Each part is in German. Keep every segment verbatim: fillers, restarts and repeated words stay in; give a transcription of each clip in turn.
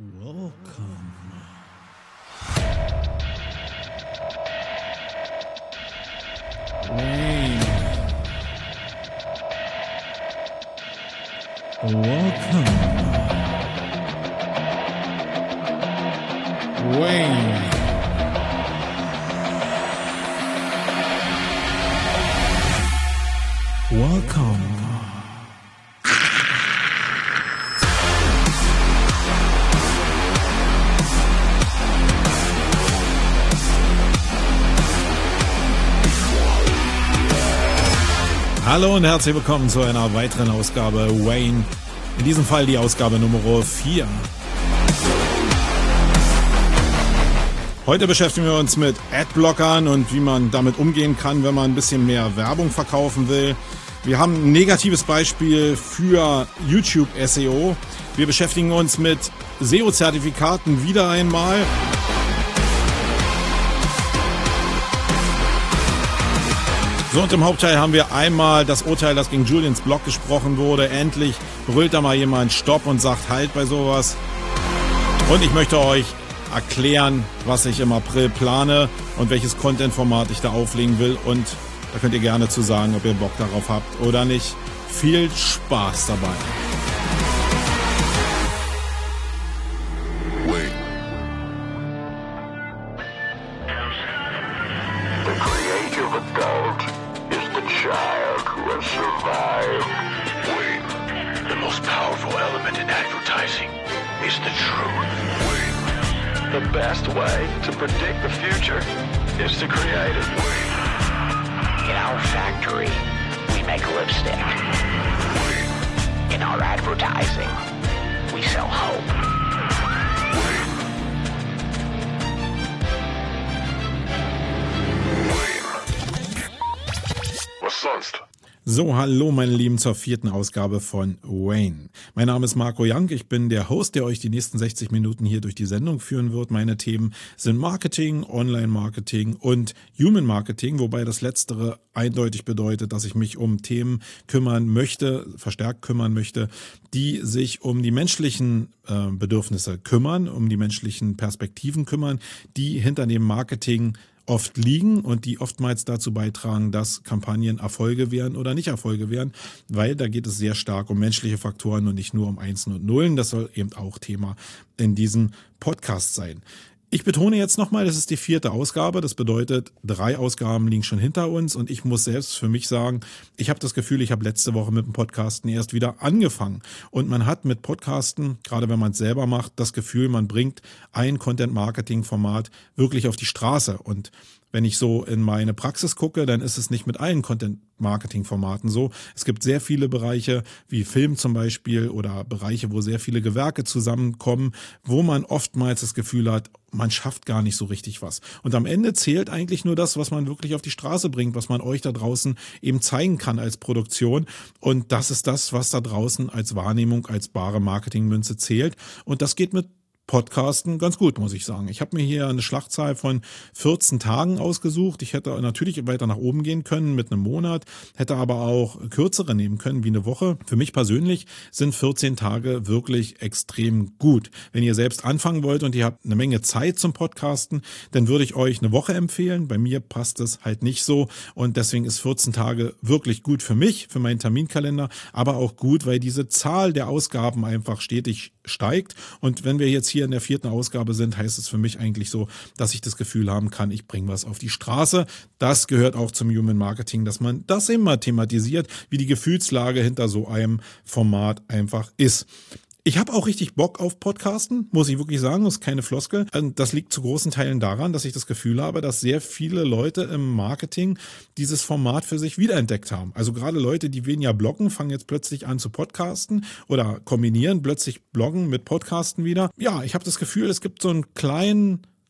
Welcome. Wayne. Welcome. Wayne. Welcome. Hallo und herzlich willkommen zu einer weiteren Ausgabe Wayne. In diesem Fall die Ausgabe Nummer vier. Heute beschäftigen wir uns mit Adblockern und wie man damit umgehen kann, wenn man ein bisschen mehr Werbung verkaufen will. Wir haben ein negatives Beispiel für YouTube S E O. Wir beschäftigen uns mit S E O-Zertifikaten wieder einmal. So, und im Hauptteil haben wir einmal das Urteil, das gegen Julians Blog gesprochen wurde. Endlich brüllt da mal jemand Stopp und sagt Halt bei sowas. Und ich möchte euch erklären, was ich im April plane und welches Content-Format ich da auflegen will. Und da könnt ihr gerne zu sagen, ob ihr Bock darauf habt oder nicht. Viel Spaß dabei. The best way to predict the future is to create it. In our factory, we make lipstick. In our advertising, we sell hope. Was sonst? So, hallo meine Lieben zur vierten Ausgabe von Wayne. Mein Name ist Marco Young, ich bin der Host, der euch die nächsten sechzig Minuten hier durch die Sendung führen wird. Meine Themen sind Marketing, Online-Marketing und Human Marketing, wobei das Letztere eindeutig bedeutet, dass ich mich um Themen kümmern möchte, verstärkt kümmern möchte, die sich um die menschlichen äh, Bedürfnisse kümmern, um die menschlichen Perspektiven kümmern, die hinter dem Marketing oft liegen und die oftmals dazu beitragen, dass Kampagnen Erfolge werden oder nicht Erfolge werden, weil da geht es sehr stark um menschliche Faktoren und nicht nur um Einsen und Nullen. Das soll eben auch Thema in diesem Podcast sein. Ich betone jetzt nochmal, das ist die vierte Ausgabe. Das bedeutet, drei Ausgaben liegen schon hinter uns und ich muss selbst für mich sagen, ich habe das Gefühl, ich habe letzte Woche mit dem Podcasten erst wieder angefangen. Und man hat mit Podcasten, gerade wenn man es selber macht, das Gefühl, man bringt ein Content-Marketing-Format wirklich auf die Straße. Und wenn ich so in meine Praxis gucke, dann ist es nicht mit allen Content-Marketing-Formaten so. Es gibt sehr viele Bereiche, wie Film zum Beispiel, oder Bereiche, wo sehr viele Gewerke zusammenkommen, wo man oftmals das Gefühl hat, man schafft gar nicht so richtig was. Und am Ende zählt eigentlich nur das, was man wirklich auf die Straße bringt, was man euch da draußen eben zeigen kann als Produktion. Und das ist das, was da draußen als Wahrnehmung, als bare Marketingmünze zählt. Und das geht mit Podcasten ganz gut, muss ich sagen. Ich habe mir hier eine Schlachtzahl von vierzehn Tagen ausgesucht. Ich hätte natürlich weiter nach oben gehen können mit einem Monat, hätte aber auch kürzere nehmen können, wie eine Woche. Für mich persönlich sind vierzehn Tage wirklich extrem gut. Wenn ihr selbst anfangen wollt und ihr habt eine Menge Zeit zum Podcasten, dann würde ich euch eine Woche empfehlen. Bei mir passt es halt nicht so und deswegen ist vierzehn Tage wirklich gut für mich, für meinen Terminkalender, aber auch gut, weil diese Zahl der Ausgaben einfach stetig steigt. Und wenn wir jetzt hier in der vierten Ausgabe sind, heißt es für mich eigentlich so, dass ich das Gefühl haben kann, ich bringe was auf die Straße. Das gehört auch zum Human Marketing, dass man das immer thematisiert, wie die Gefühlslage hinter so einem Format einfach ist. Ich habe auch richtig Bock auf Podcasten, muss ich wirklich sagen, das ist keine Floskel. Das liegt zu großen Teilen daran, dass ich das Gefühl habe, dass sehr viele Leute im Marketing dieses Format für sich wiederentdeckt haben. Also gerade Leute, die weniger bloggen, fangen jetzt plötzlich an zu podcasten oder kombinieren plötzlich Bloggen mit Podcasten wieder. Ja, ich habe das Gefühl, es gibt so einen kleinen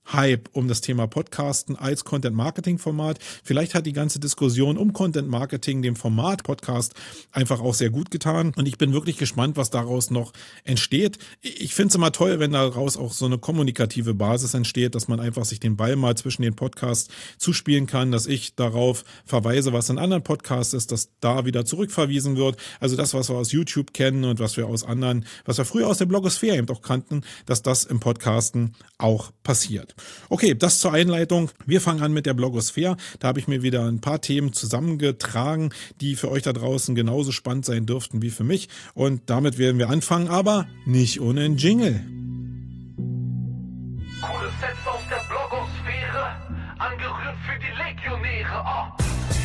Hype um das Thema Podcasten als Content-Marketing-Format. Vielleicht hat die ganze Diskussion um Content-Marketing dem Format Podcast einfach auch sehr gut getan. Und ich bin wirklich gespannt, was daraus noch entsteht. Ich finde es immer toll, wenn daraus auch so eine kommunikative Basis entsteht, dass man einfach sich den Ball mal zwischen den Podcasts zuspielen kann, dass ich darauf verweise, was in anderen Podcasts ist, dass da wieder zurückverwiesen wird. Also das, was wir aus YouTube kennen und was wir aus anderen, was wir früher aus der Blogosphäre eben auch kannten, dass das im Podcasten auch passiert. Okay, das zur Einleitung. Wir fangen an mit der Blogosphäre. Da habe ich mir wieder ein paar Themen zusammengetragen, die für euch da draußen genauso spannend sein dürften wie für mich. Und damit werden wir anfangen, aber nicht ohne einen Jingle. Coole Sets aus der Blogosphäre, angerührt für die Legionäre. Oh.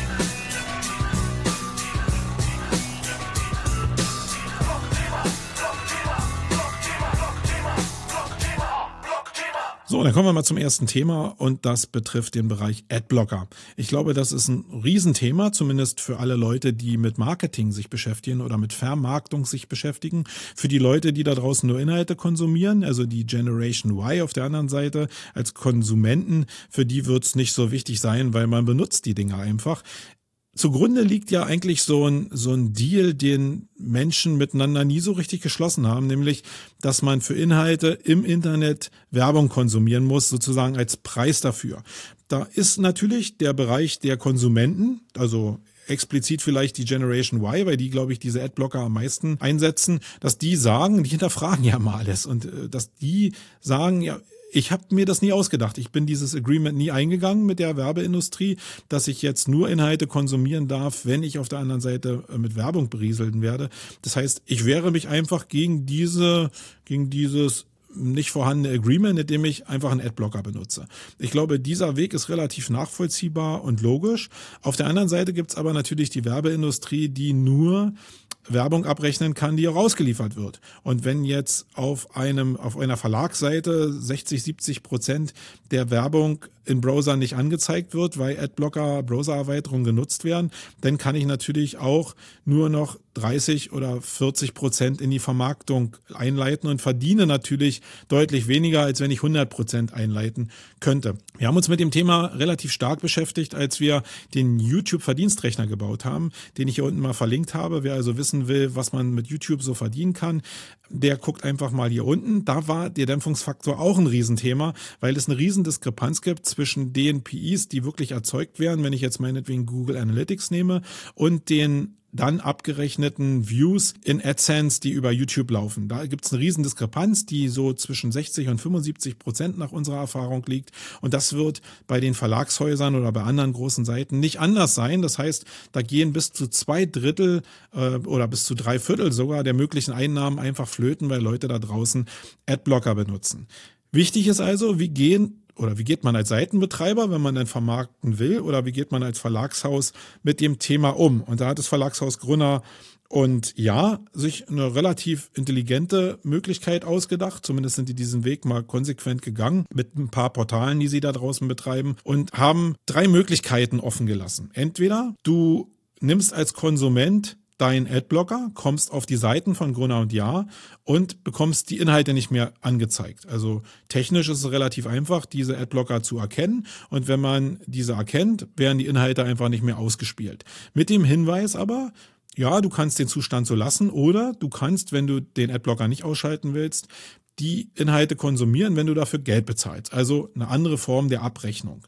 So, dann kommen wir mal zum ersten Thema und das betrifft den Bereich Adblocker. Ich glaube, das ist ein Riesenthema, zumindest für alle Leute, die mit Marketing sich beschäftigen oder mit Vermarktung sich beschäftigen. Für die Leute, die da draußen nur Inhalte konsumieren, also die Generation Y auf der anderen Seite als Konsumenten, für die wird es nicht so wichtig sein, weil man benutzt die Dinge einfach. Zugrunde liegt ja eigentlich so ein, so ein Deal, den Menschen miteinander nie so richtig geschlossen haben, nämlich, dass man für Inhalte im Internet Werbung konsumieren muss, sozusagen als Preis dafür. Da ist natürlich der Bereich der Konsumenten, also explizit vielleicht die Generation Y, weil die, glaube ich, diese Adblocker am meisten einsetzen, dass die sagen, die hinterfragen ja mal alles und äh, dass die sagen, ja, ich habe mir das nie ausgedacht. Ich bin dieses Agreement nie eingegangen mit der Werbeindustrie, dass ich jetzt nur Inhalte konsumieren darf, wenn ich auf der anderen Seite mit Werbung berieseln werde. Das heißt, ich wehre mich einfach gegen diese, gegen dieses nicht vorhandene Agreement, indem ich einfach einen Adblocker benutze. Ich glaube, dieser Weg ist relativ nachvollziehbar und logisch. Auf der anderen Seite gibt es aber natürlich die Werbeindustrie, die nur Werbung abrechnen kann, die auch ausgeliefert wird. Und wenn jetzt auf einem, auf einer Verlagsseite sechzig, siebzig Prozent der Werbung in Browsern nicht angezeigt wird, weil Adblocker, Browsererweiterungen genutzt werden, dann kann ich natürlich auch nur noch dreißig oder vierzig Prozent in die Vermarktung einleiten und verdiene natürlich deutlich weniger, als wenn ich hundert Prozent einleiten könnte. Wir haben uns mit dem Thema relativ stark beschäftigt, als wir den YouTube-Verdienstrechner gebaut haben, den ich hier unten mal verlinkt habe. Wer also wissen will, was man mit YouTube so verdienen kann, der guckt einfach mal hier unten. Da war der Dämpfungsfaktor auch ein Riesenthema, weil es eine Riesendiskrepanz gibt zwischen den P Is, die wirklich erzeugt werden, wenn ich jetzt meinetwegen Google Analytics nehme, und den dann abgerechneten Views in AdSense, die über YouTube laufen. Da gibt es eine riesen Diskrepanz, die so zwischen sechzig und fünfundsiebzig Prozent nach unserer Erfahrung liegt. Und das wird bei den Verlagshäusern oder bei anderen großen Seiten nicht anders sein. Das heißt, da gehen bis zu zwei Drittel äh, oder bis zu drei Viertel sogar der möglichen Einnahmen einfach flöten, weil Leute da draußen Adblocker benutzen. Wichtig ist also, wie gehen Oder wie geht man als Seitenbetreiber, wenn man dann vermarkten will, oder wie geht man als Verlagshaus mit dem Thema um? Und da hat das Verlagshaus Gruner und ja, sich eine relativ intelligente Möglichkeit ausgedacht. Zumindest sind die diesen Weg mal konsequent gegangen mit ein paar Portalen, die sie da draußen betreiben, und haben drei Möglichkeiten offen gelassen. Entweder du nimmst als Konsument dein Adblocker, kommst auf die Seiten von Gruner und Jahr und bekommst die Inhalte nicht mehr angezeigt. Also technisch ist es relativ einfach, diese Adblocker zu erkennen, und wenn man diese erkennt, werden die Inhalte einfach nicht mehr ausgespielt. Mit dem Hinweis aber, ja, du kannst den Zustand so lassen, oder du kannst, wenn du den Adblocker nicht ausschalten willst, die Inhalte konsumieren, wenn du dafür Geld bezahlst. Also eine andere Form der Abrechnung.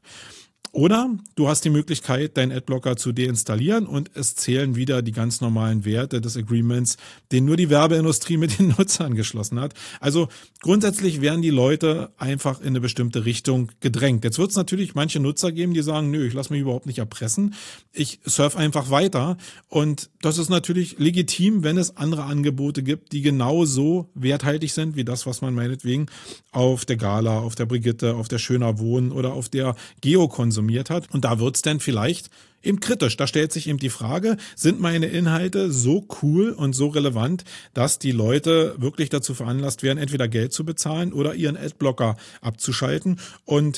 Oder du hast die Möglichkeit, deinen Adblocker zu deinstallieren, und es zählen wieder die ganz normalen Werte des Agreements, den nur die Werbeindustrie mit den Nutzern geschlossen hat. Also grundsätzlich werden die Leute einfach in eine bestimmte Richtung gedrängt. Jetzt wird es natürlich manche Nutzer geben, die sagen, nö, ich lasse mich überhaupt nicht erpressen, ich surfe einfach weiter. Und das ist natürlich legitim, wenn es andere Angebote gibt, die genauso werthaltig sind wie das, was man meinetwegen auf der Gala, auf der Brigitte, auf der Schöner Wohnen oder auf der Geo konsumiert hat. Und da wird es dann vielleicht eben kritisch. Da stellt sich eben die Frage, sind meine Inhalte so cool und so relevant, dass die Leute wirklich dazu veranlasst werden, entweder Geld zu bezahlen oder ihren Adblocker abzuschalten? Und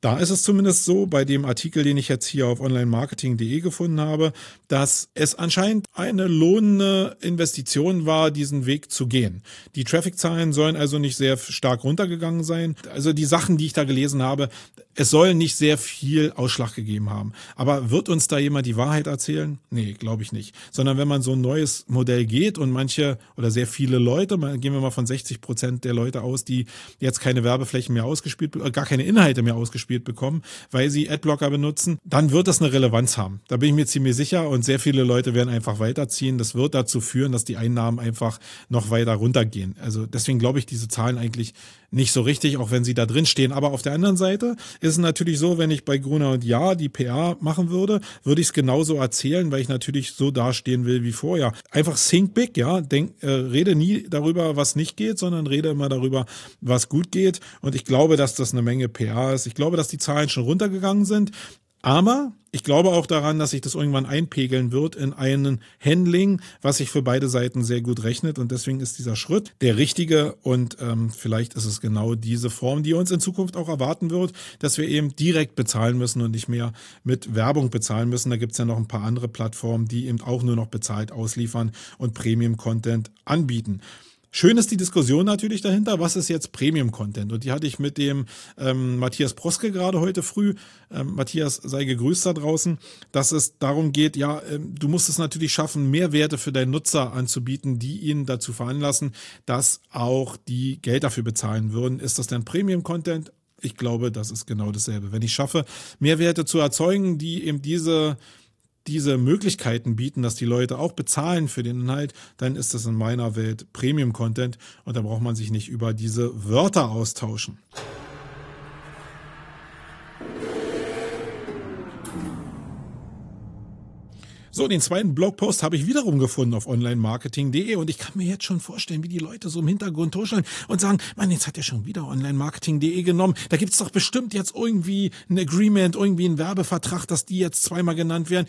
Da ist es zumindest so, bei dem Artikel, den ich jetzt hier auf online marketing punkt de gefunden habe, dass es anscheinend eine lohnende Investition war, diesen Weg zu gehen. Die Traffic-Zahlen sollen also nicht sehr stark runtergegangen sein. Also die Sachen, die ich da gelesen habe, es soll nicht sehr viel Ausschlag gegeben haben. Aber wird uns da jemand die Wahrheit erzählen? Nee, glaube ich nicht. Sondern wenn man so ein neues Modell geht und manche oder sehr viele Leute, gehen wir mal von sechzig Prozent der Leute aus, die jetzt keine Werbeflächen mehr ausgespielt, gar keine Inhalte mehr ausgespielt bekommen, weil sie Adblocker benutzen, dann wird das eine Relevanz haben. Da bin ich mir ziemlich sicher und sehr viele Leute werden einfach weiterziehen. Das wird dazu führen, dass die Einnahmen einfach noch weiter runtergehen. Also deswegen glaube ich diese Zahlen eigentlich nicht so richtig, auch wenn sie da drin stehen. Aber auf der anderen Seite ist es natürlich so, wenn ich bei Gruner und Jahr die P R machen würde, würde ich es genauso erzählen, weil ich natürlich so dastehen will wie vorher. Einfach think big, ja. Denk, äh, rede nie darüber, was nicht geht, sondern rede immer darüber, was gut geht. Und ich glaube, dass das eine Menge P R ist. Ich glaube, dass die Zahlen schon runtergegangen sind. Aber ich glaube auch daran, dass sich das irgendwann einpegeln wird in einen Handling, was sich für beide Seiten sehr gut rechnet. Und deswegen ist dieser Schritt der richtige. Und ähm, vielleicht ist es genau diese Form, die uns in Zukunft auch erwarten wird, dass wir eben direkt bezahlen müssen und nicht mehr mit Werbung bezahlen müssen. Da gibt es ja noch ein paar andere Plattformen, die eben auch nur noch bezahlt ausliefern und Premium-Content anbieten. Schön ist die Diskussion natürlich dahinter, was ist jetzt Premium-Content? Und die hatte ich mit dem ähm, Matthias Proske gerade heute früh. Ähm, Matthias, sei gegrüßt da draußen, dass es darum geht, ja, ähm, du musst es natürlich schaffen, Mehrwerte für deinen Nutzer anzubieten, die ihn dazu veranlassen, dass auch die Geld dafür bezahlen würden. Ist das denn Premium-Content? Ich glaube, das ist genau dasselbe. Wenn ich schaffe, Mehrwerte zu erzeugen, die eben diese diese Möglichkeiten bieten, dass die Leute auch bezahlen für den Inhalt, dann ist das in meiner Welt Premium-Content und da braucht man sich nicht über diese Wörter austauschen. So, den zweiten Blogpost habe ich wiederum gefunden auf online marketing punkt de und ich kann mir jetzt schon vorstellen, wie die Leute so im Hintergrund tuscheln und sagen, Mann, jetzt hat er schon wieder online marketing punkt de genommen. Da gibt's doch bestimmt jetzt irgendwie ein Agreement, irgendwie einen Werbevertrag, dass die jetzt zweimal genannt werden.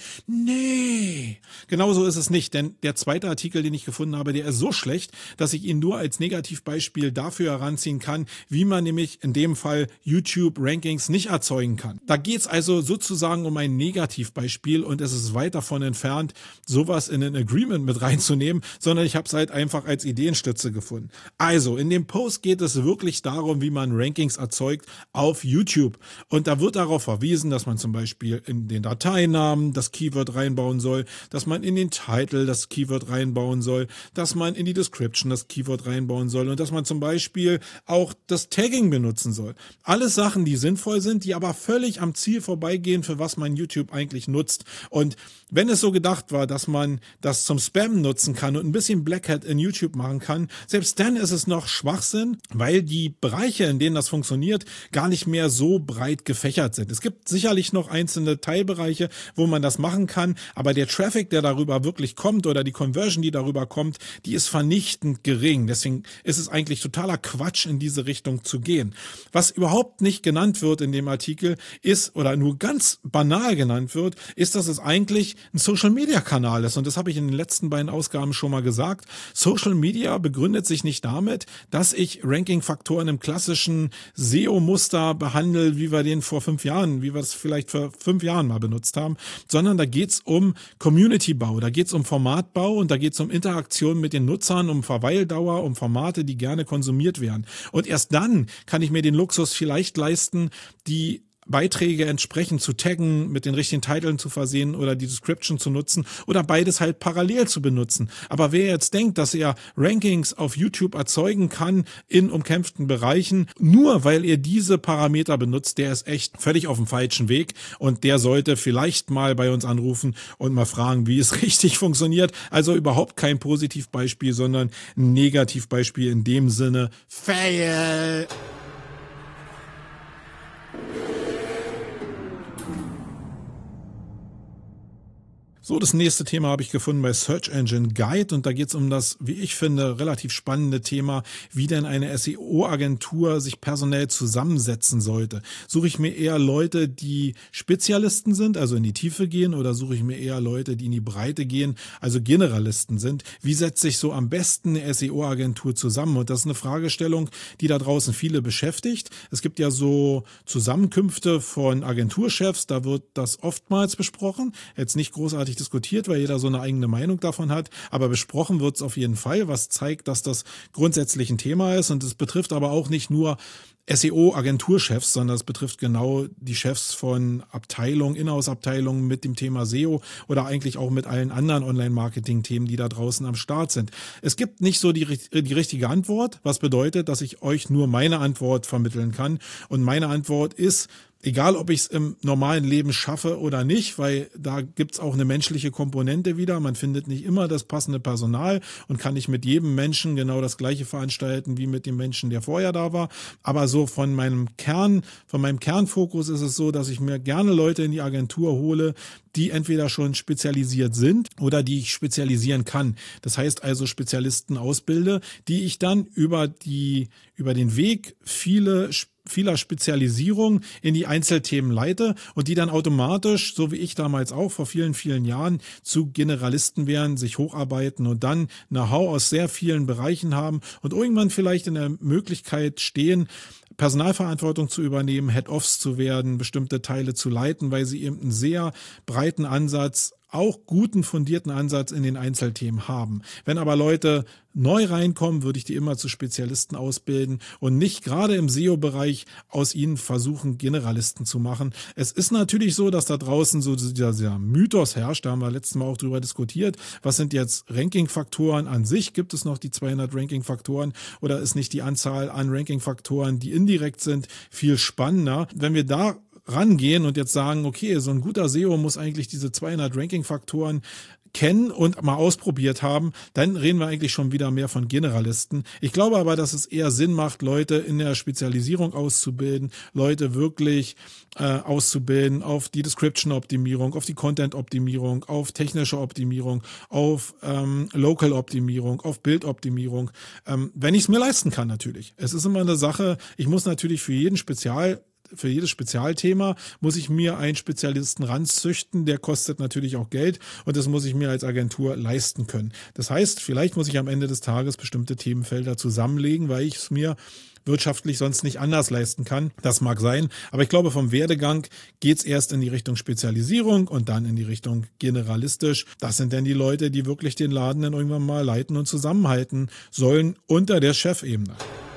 Nee, genauso ist es nicht, denn der zweite Artikel, den ich gefunden habe, der ist so schlecht, dass ich ihn nur als Negativbeispiel dafür heranziehen kann, wie man nämlich in dem Fall YouTube-Rankings nicht erzeugen kann. Da geht's also sozusagen um ein Negativbeispiel und es ist weit davon entfernt, sowas in ein Agreement mit reinzunehmen, sondern ich habe es halt einfach als Ideenstütze gefunden. Also, in dem Post geht es wirklich darum, wie man Rankings erzeugt auf YouTube. Und da wird darauf verwiesen, dass man zum Beispiel in den Dateinamen das Keyword reinbauen soll, dass man in den Title das Keyword reinbauen soll, dass man in die Description das Keyword reinbauen soll und dass man zum Beispiel auch das Tagging benutzen soll. Alles Sachen, die sinnvoll sind, die aber völlig am Ziel vorbeigehen, für was man YouTube eigentlich nutzt. Und wenn es so gedacht war, dass man das zum Spam nutzen kann und ein bisschen Black Hat in YouTube machen kann, selbst dann ist es noch Schwachsinn, weil die Bereiche, in denen das funktioniert, gar nicht mehr so breit gefächert sind. Es gibt sicherlich noch einzelne Teilbereiche, wo man das machen kann, aber der Traffic, der darüber wirklich kommt oder die Conversion, die darüber kommt, die ist vernichtend gering. Deswegen ist es eigentlich totaler Quatsch, in diese Richtung zu gehen. Was überhaupt nicht genannt wird in dem Artikel ist, oder nur ganz banal genannt wird, ist, dass es eigentlich ein Social-Media-Kanal ist. Und das habe ich in den letzten beiden Ausgaben schon mal gesagt. Social Media begründet sich nicht damit, dass ich Ranking-Faktoren im klassischen S E O-Muster behandle, wie wir den vor fünf Jahren, wie wir es vielleicht vor fünf Jahren mal benutzt haben, sondern da geht es um Community-Bau, da geht es um Formatbau und da geht es um Interaktion mit den Nutzern, um Verweildauer, um Formate, die gerne konsumiert werden. Und erst dann kann ich mir den Luxus vielleicht leisten, die Beiträge entsprechend zu taggen, mit den richtigen Titeln zu versehen oder die Description zu nutzen oder beides halt parallel zu benutzen. Aber wer jetzt denkt, dass er Rankings auf YouTube erzeugen kann in umkämpften Bereichen, nur weil er diese Parameter benutzt, der ist echt völlig auf dem falschen Weg und der sollte vielleicht mal bei uns anrufen und mal fragen, wie es richtig funktioniert. Also überhaupt kein Positivbeispiel, sondern ein Negativbeispiel in dem Sinne, fail! So, das nächste Thema habe ich gefunden bei Search Engine Guide und da geht es um das, wie ich finde, relativ spannende Thema, wie denn eine S E O-Agentur sich personell zusammensetzen sollte. Suche ich mir eher Leute, die Spezialisten sind, also in die Tiefe gehen, oder suche ich mir eher Leute, die in die Breite gehen, also Generalisten sind? Wie setzt sich so am besten eine S E O-Agentur zusammen? Und das ist eine Fragestellung, die da draußen viele beschäftigt. Es gibt ja so Zusammenkünfte von Agenturchefs, da wird das oftmals besprochen, jetzt nicht großartig diskutiert, weil jeder so eine eigene Meinung davon hat, aber besprochen wird es auf jeden Fall, was zeigt, dass das grundsätzlich ein Thema ist, und es betrifft aber auch nicht nur S E O-Agenturchefs, sondern es betrifft genau die Chefs von Abteilungen, Inhouse-Abteilungen mit dem Thema S E O oder eigentlich auch mit allen anderen Online-Marketing-Themen, die da draußen am Start sind. Es gibt nicht so die, die richtige Antwort, was bedeutet, dass ich euch nur meine Antwort vermitteln kann, und meine Antwort ist, egal, ob ich es im normalen Leben schaffe oder nicht, weil da gibt's auch eine menschliche Komponente wieder. Man findet nicht immer das passende Personal und kann nicht mit jedem Menschen genau das Gleiche veranstalten wie mit dem Menschen, der vorher da war. Aber so von meinem Kern, von meinem Kernfokus ist es so, dass ich mir gerne Leute in die Agentur hole, die entweder schon spezialisiert sind oder die ich spezialisieren kann. Das heißt also Spezialisten ausbilde, die ich dann über die, über den Weg viele vieler Spezialisierung in die Einzelthemen leite und die dann automatisch, so wie ich damals auch vor vielen, vielen Jahren, zu Generalisten werden, sich hocharbeiten und dann Know-how aus sehr vielen Bereichen haben und irgendwann vielleicht in der Möglichkeit stehen, Personalverantwortung zu übernehmen, Head-Offs zu werden, bestimmte Teile zu leiten, weil sie eben einen sehr breiten Ansatz, auch guten, fundierten Ansatz in den Einzelthemen haben. Wenn aber Leute neu reinkommen, würde ich die immer zu Spezialisten ausbilden und nicht gerade im S E O-Bereich aus ihnen versuchen, Generalisten zu machen. Es ist natürlich so, dass da draußen so dieser, dieser Mythos herrscht, da haben wir letztes Mal auch drüber diskutiert, was sind jetzt Ranking-Faktoren an sich? Gibt es noch die zweihundert Ranking-Faktoren oder ist nicht die Anzahl an Ranking-Faktoren, die indirekt sind, viel spannender? Wenn wir da rangehen und jetzt sagen, okay, so ein guter S E O muss eigentlich diese zweihundert Ranking-Faktoren kennen und mal ausprobiert haben, dann reden wir eigentlich schon wieder mehr von Generalisten. Ich glaube aber, dass es eher Sinn macht, Leute in der Spezialisierung auszubilden, Leute wirklich äh, auszubilden auf die Description-Optimierung, auf die Content-Optimierung, auf technische Optimierung, auf ähm, Local-Optimierung, auf Bildoptimierung, ähm, wenn ich es mir leisten kann natürlich. Es ist immer eine Sache, ich muss natürlich für jeden Spezial Für jedes Spezialthema muss ich mir einen Spezialisten ranzüchten, der kostet natürlich auch Geld und das muss ich mir als Agentur leisten können. Das heißt, vielleicht muss ich am Ende des Tages bestimmte Themenfelder zusammenlegen, weil ich es mir wirtschaftlich sonst nicht anders leisten kann. Das mag sein, aber ich glaube, vom Werdegang geht's erst in die Richtung Spezialisierung und dann in die Richtung generalistisch. Das sind dann die Leute, die wirklich den Laden dann irgendwann mal leiten und zusammenhalten sollen unter der Chefebene.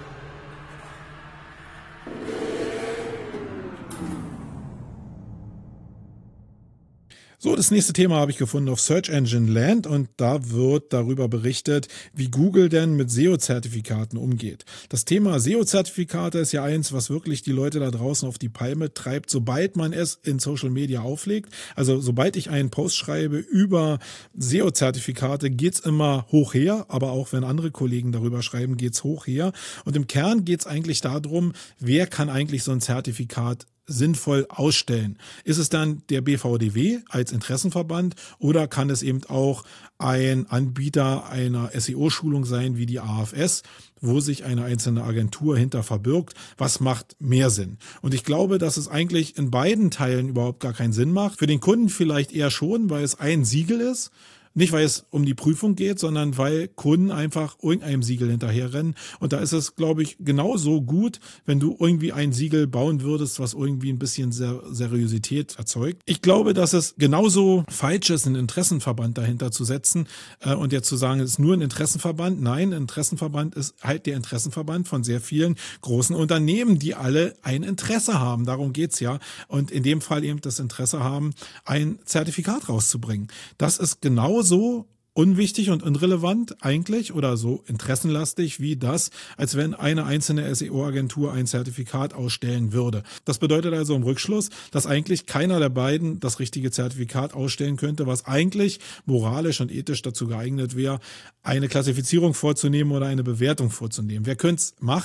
So, das nächste Thema habe ich gefunden auf Search Engine Land und da wird darüber berichtet, wie Google denn mit S E O-Zertifikaten umgeht. Das Thema S E O-Zertifikate ist ja eins, was wirklich die Leute da draußen auf die Palme treibt, sobald man es in Social Media auflegt. Also sobald ich einen Post schreibe über S E O-Zertifikate, geht's immer hoch her, aber auch wenn andere Kollegen darüber schreiben, geht's hoch her. Und im Kern geht's eigentlich darum, wer kann eigentlich so ein Zertifikat sinnvoll ausstellen. Ist es dann der B V D W als Interessenverband oder kann es eben auch ein Anbieter einer S E O-Schulung sein wie die A F S, wo sich eine einzelne Agentur hinter verbirgt? Was macht mehr Sinn? Und ich glaube, dass es eigentlich in beiden Teilen überhaupt gar keinen Sinn macht. Für den Kunden vielleicht eher schon, weil es ein Siegel ist. Nicht, weil es um die Prüfung geht, sondern weil Kunden einfach irgendeinem Siegel hinterherrennen. Und da ist es, glaube ich, genauso gut, wenn du irgendwie ein Siegel bauen würdest, was irgendwie ein bisschen Ser- Seriosität erzeugt. Ich glaube, dass es genauso falsch ist, einen Interessenverband dahinter zu setzen äh, und jetzt zu sagen, es ist nur ein Interessenverband. Nein, ein Interessenverband ist halt der Interessenverband von sehr vielen großen Unternehmen, die alle ein Interesse haben. Darum geht's ja. Und in dem Fall eben das Interesse haben, ein Zertifikat rauszubringen. Das ist genauso so unwichtig und irrelevant eigentlich oder so interessenlastig wie das, als wenn eine einzelne S E O-Agentur ein Zertifikat ausstellen würde. Das bedeutet also im Rückschluss, dass eigentlich keiner der beiden das richtige Zertifikat ausstellen könnte, was eigentlich moralisch und ethisch dazu geeignet wäre, eine Klassifizierung vorzunehmen oder eine Bewertung vorzunehmen. Wer könnte es machen?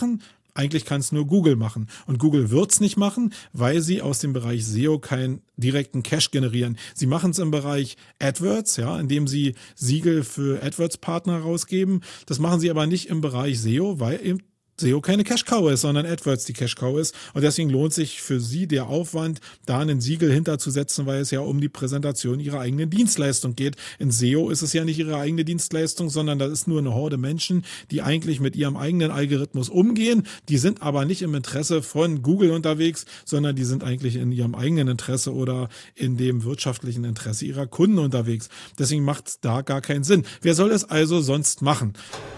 Eigentlich kann es nur Google machen. Und Google wird es nicht machen, weil sie aus dem Bereich S E O keinen direkten Cash generieren. Sie machen es im Bereich AdWords, ja, indem sie Siegel für AdWords-Partner rausgeben. Das machen sie aber nicht im Bereich S E O, weil eben S E O keine Cash-Cow ist, sondern AdWords die Cash-Cow ist. Und deswegen lohnt sich für Sie der Aufwand, da einen Siegel hinterzusetzen, weil es ja um die Präsentation Ihrer eigenen Dienstleistung geht. In S E O ist es ja nicht Ihre eigene Dienstleistung, sondern das ist nur eine Horde Menschen, die eigentlich mit ihrem eigenen Algorithmus umgehen. Die sind aber nicht im Interesse von Google unterwegs, sondern die sind eigentlich in ihrem eigenen Interesse oder in dem wirtschaftlichen Interesse ihrer Kunden unterwegs. Deswegen macht es da gar keinen Sinn. Wer soll es also sonst machen?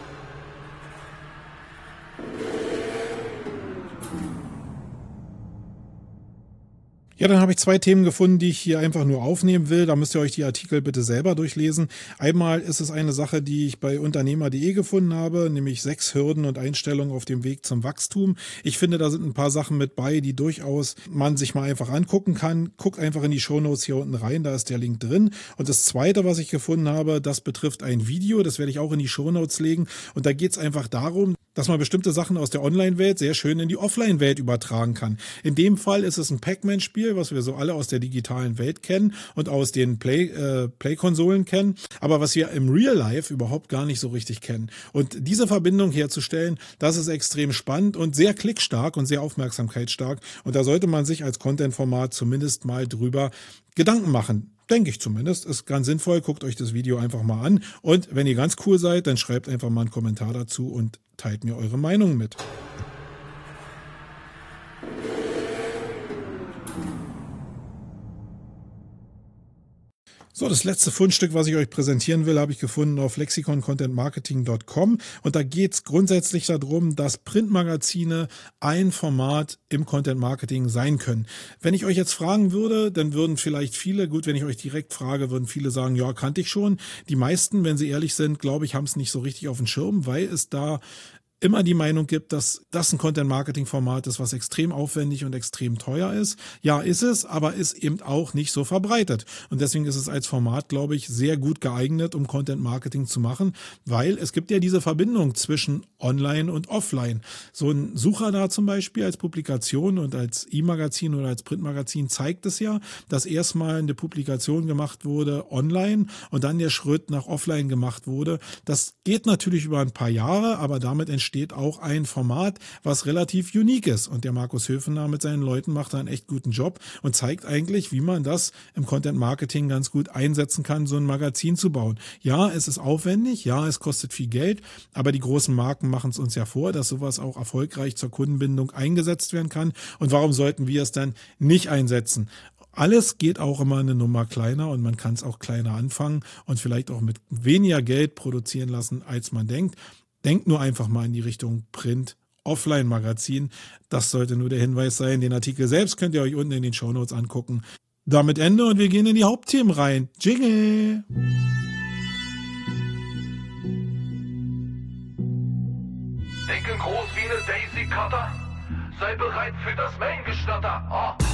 Ja, dann habe ich zwei Themen gefunden, die ich hier einfach nur aufnehmen will. Da müsst ihr euch die Artikel bitte selber durchlesen. Einmal ist es eine Sache, die ich bei Unternehmer punkt de gefunden habe, nämlich sechs Hürden und Einstellungen auf dem Weg zum Wachstum. Ich finde, da sind ein paar Sachen mit bei, die durchaus man sich mal einfach angucken kann. Guckt einfach in die Shownotes hier unten rein, da ist der Link drin. Und das Zweite, was ich gefunden habe, das betrifft ein Video, das werde ich auch in die Shownotes legen. Und da geht es einfach darum, dass man bestimmte Sachen aus der Online-Welt sehr schön in die Offline-Welt übertragen kann. In dem Fall ist es ein Pac-Man-Spiel, was wir so alle aus der digitalen Welt kennen und aus den Play, äh, Play-Konsolen kennen, aber was wir im Real Life überhaupt gar nicht so richtig kennen. Und diese Verbindung herzustellen, das ist extrem spannend und sehr klickstark und sehr aufmerksamkeitsstark. Und da sollte man sich als Content-Format zumindest mal drüber Gedanken machen. Denke ich zumindest. Ist ganz sinnvoll. Guckt euch das Video einfach mal an. Und wenn ihr ganz cool seid, dann schreibt einfach mal einen Kommentar dazu und teilt mir eure Meinung mit. So, das letzte Fundstück, was ich euch präsentieren will, habe ich gefunden auf lexicon content marketing punkt com und da geht es grundsätzlich darum, dass Printmagazine ein Format im Content Marketing sein können. Wenn ich euch jetzt fragen würde, dann würden vielleicht viele, gut, wenn ich euch direkt frage, würden viele sagen, ja, kannte ich schon. Die meisten, wenn sie ehrlich sind, glaube ich, haben es nicht so richtig auf dem Schirm, weil es da immer die Meinung gibt, dass das ein Content-Marketing-Format ist, was extrem aufwendig und extrem teuer ist. Ja, ist es, aber ist eben auch nicht so verbreitet. Und deswegen ist es als Format, glaube ich, sehr gut geeignet, um Content-Marketing zu machen, weil es gibt ja diese Verbindung zwischen Online und Offline. So ein Suchradar zum Beispiel als Publikation und als E-Magazin oder als Printmagazin zeigt es ja, dass erstmal eine Publikation gemacht wurde online und dann der Schritt nach Offline gemacht wurde. Das geht natürlich über ein paar Jahre, aber damit entsteht steht auch ein Format, was relativ unique ist. Und der Markus Höfener mit seinen Leuten macht da einen echt guten Job und zeigt eigentlich, wie man das im Content Marketing ganz gut einsetzen kann, so ein Magazin zu bauen. Ja, es ist aufwendig, ja, es kostet viel Geld, aber die großen Marken machen es uns ja vor, dass sowas auch erfolgreich zur Kundenbindung eingesetzt werden kann. Und warum sollten wir es dann nicht einsetzen? Alles geht auch immer eine Nummer kleiner und man kann es auch kleiner anfangen und vielleicht auch mit weniger Geld produzieren lassen, als man denkt. Denkt nur einfach mal in die Richtung Print, Offline-Magazin. Das sollte nur der Hinweis sein. Den Artikel selbst könnt ihr euch unten in den Shownotes angucken. Damit Ende und wir gehen in die Hauptthemen rein. Jingle! Denken groß wie eine Daisy Cutter. Sei bereit für das Main-Gestatter. Oh.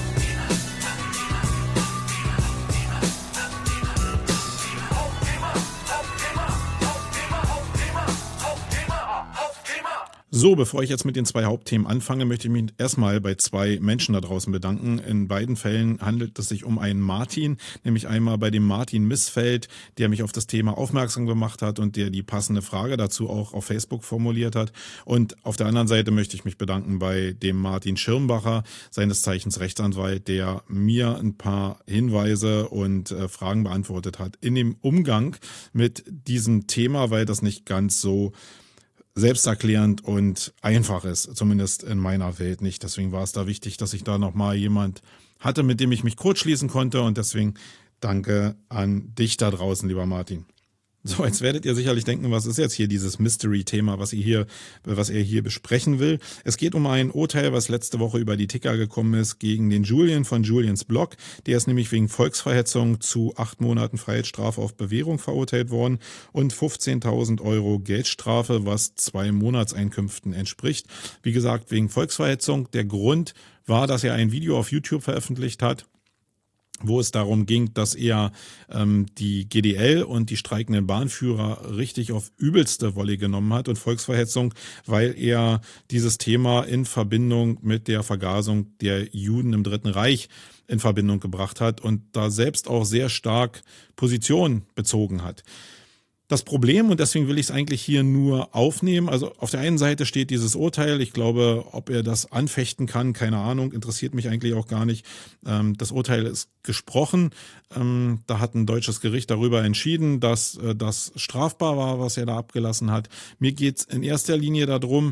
So, bevor ich jetzt mit den zwei Hauptthemen anfange, möchte ich mich erstmal bei zwei Menschen da draußen bedanken. In beiden Fällen handelt es sich um einen Martin, nämlich einmal bei dem Martin Missfeld, der mich auf das Thema aufmerksam gemacht hat und der die passende Frage dazu auch auf Facebook formuliert hat. Und auf der anderen Seite möchte ich mich bedanken bei dem Martin Schirmbacher, seines Zeichens Rechtsanwalt, der mir ein paar Hinweise und äh, Fragen beantwortet hat in dem Umgang mit diesem Thema, weil das nicht ganz so selbsterklärend und einfach ist, zumindest in meiner Welt nicht. Deswegen war es da wichtig, dass ich da nochmal jemand hatte, mit dem ich mich kurzschließen konnte und deswegen danke an dich da draußen, lieber Martin. So, jetzt werdet ihr sicherlich denken, was ist jetzt hier dieses Mystery-Thema, was ihr hier, was er hier besprechen will. Es geht um ein Urteil, was letzte Woche über die Ticker gekommen ist, gegen den Julian von Julians Blog. Der ist nämlich wegen Volksverhetzung zu acht Monaten Freiheitsstrafe auf Bewährung verurteilt worden und fünfzehntausend Euro Geldstrafe, was zwei Monatseinkünften entspricht. Wie gesagt, wegen Volksverhetzung. Der Grund war, dass er ein Video auf YouTube veröffentlicht hat, wo es darum ging, dass er ähm, die G D L und die streikenden Bahnführer richtig auf übelste Wolle genommen hat und Volksverhetzung, weil er dieses Thema in Verbindung mit der Vergasung der Juden im Dritten Reich in Verbindung gebracht hat und da selbst auch sehr stark Position bezogen hat. Das Problem, und deswegen will ich es eigentlich hier nur aufnehmen, also auf der einen Seite steht dieses Urteil, ich glaube, ob er das anfechten kann, keine Ahnung, interessiert mich eigentlich auch gar nicht. Das Urteil ist gesprochen, da hat ein deutsches Gericht darüber entschieden, dass das strafbar war, was er da abgelassen hat. Mir geht es in erster Linie darum,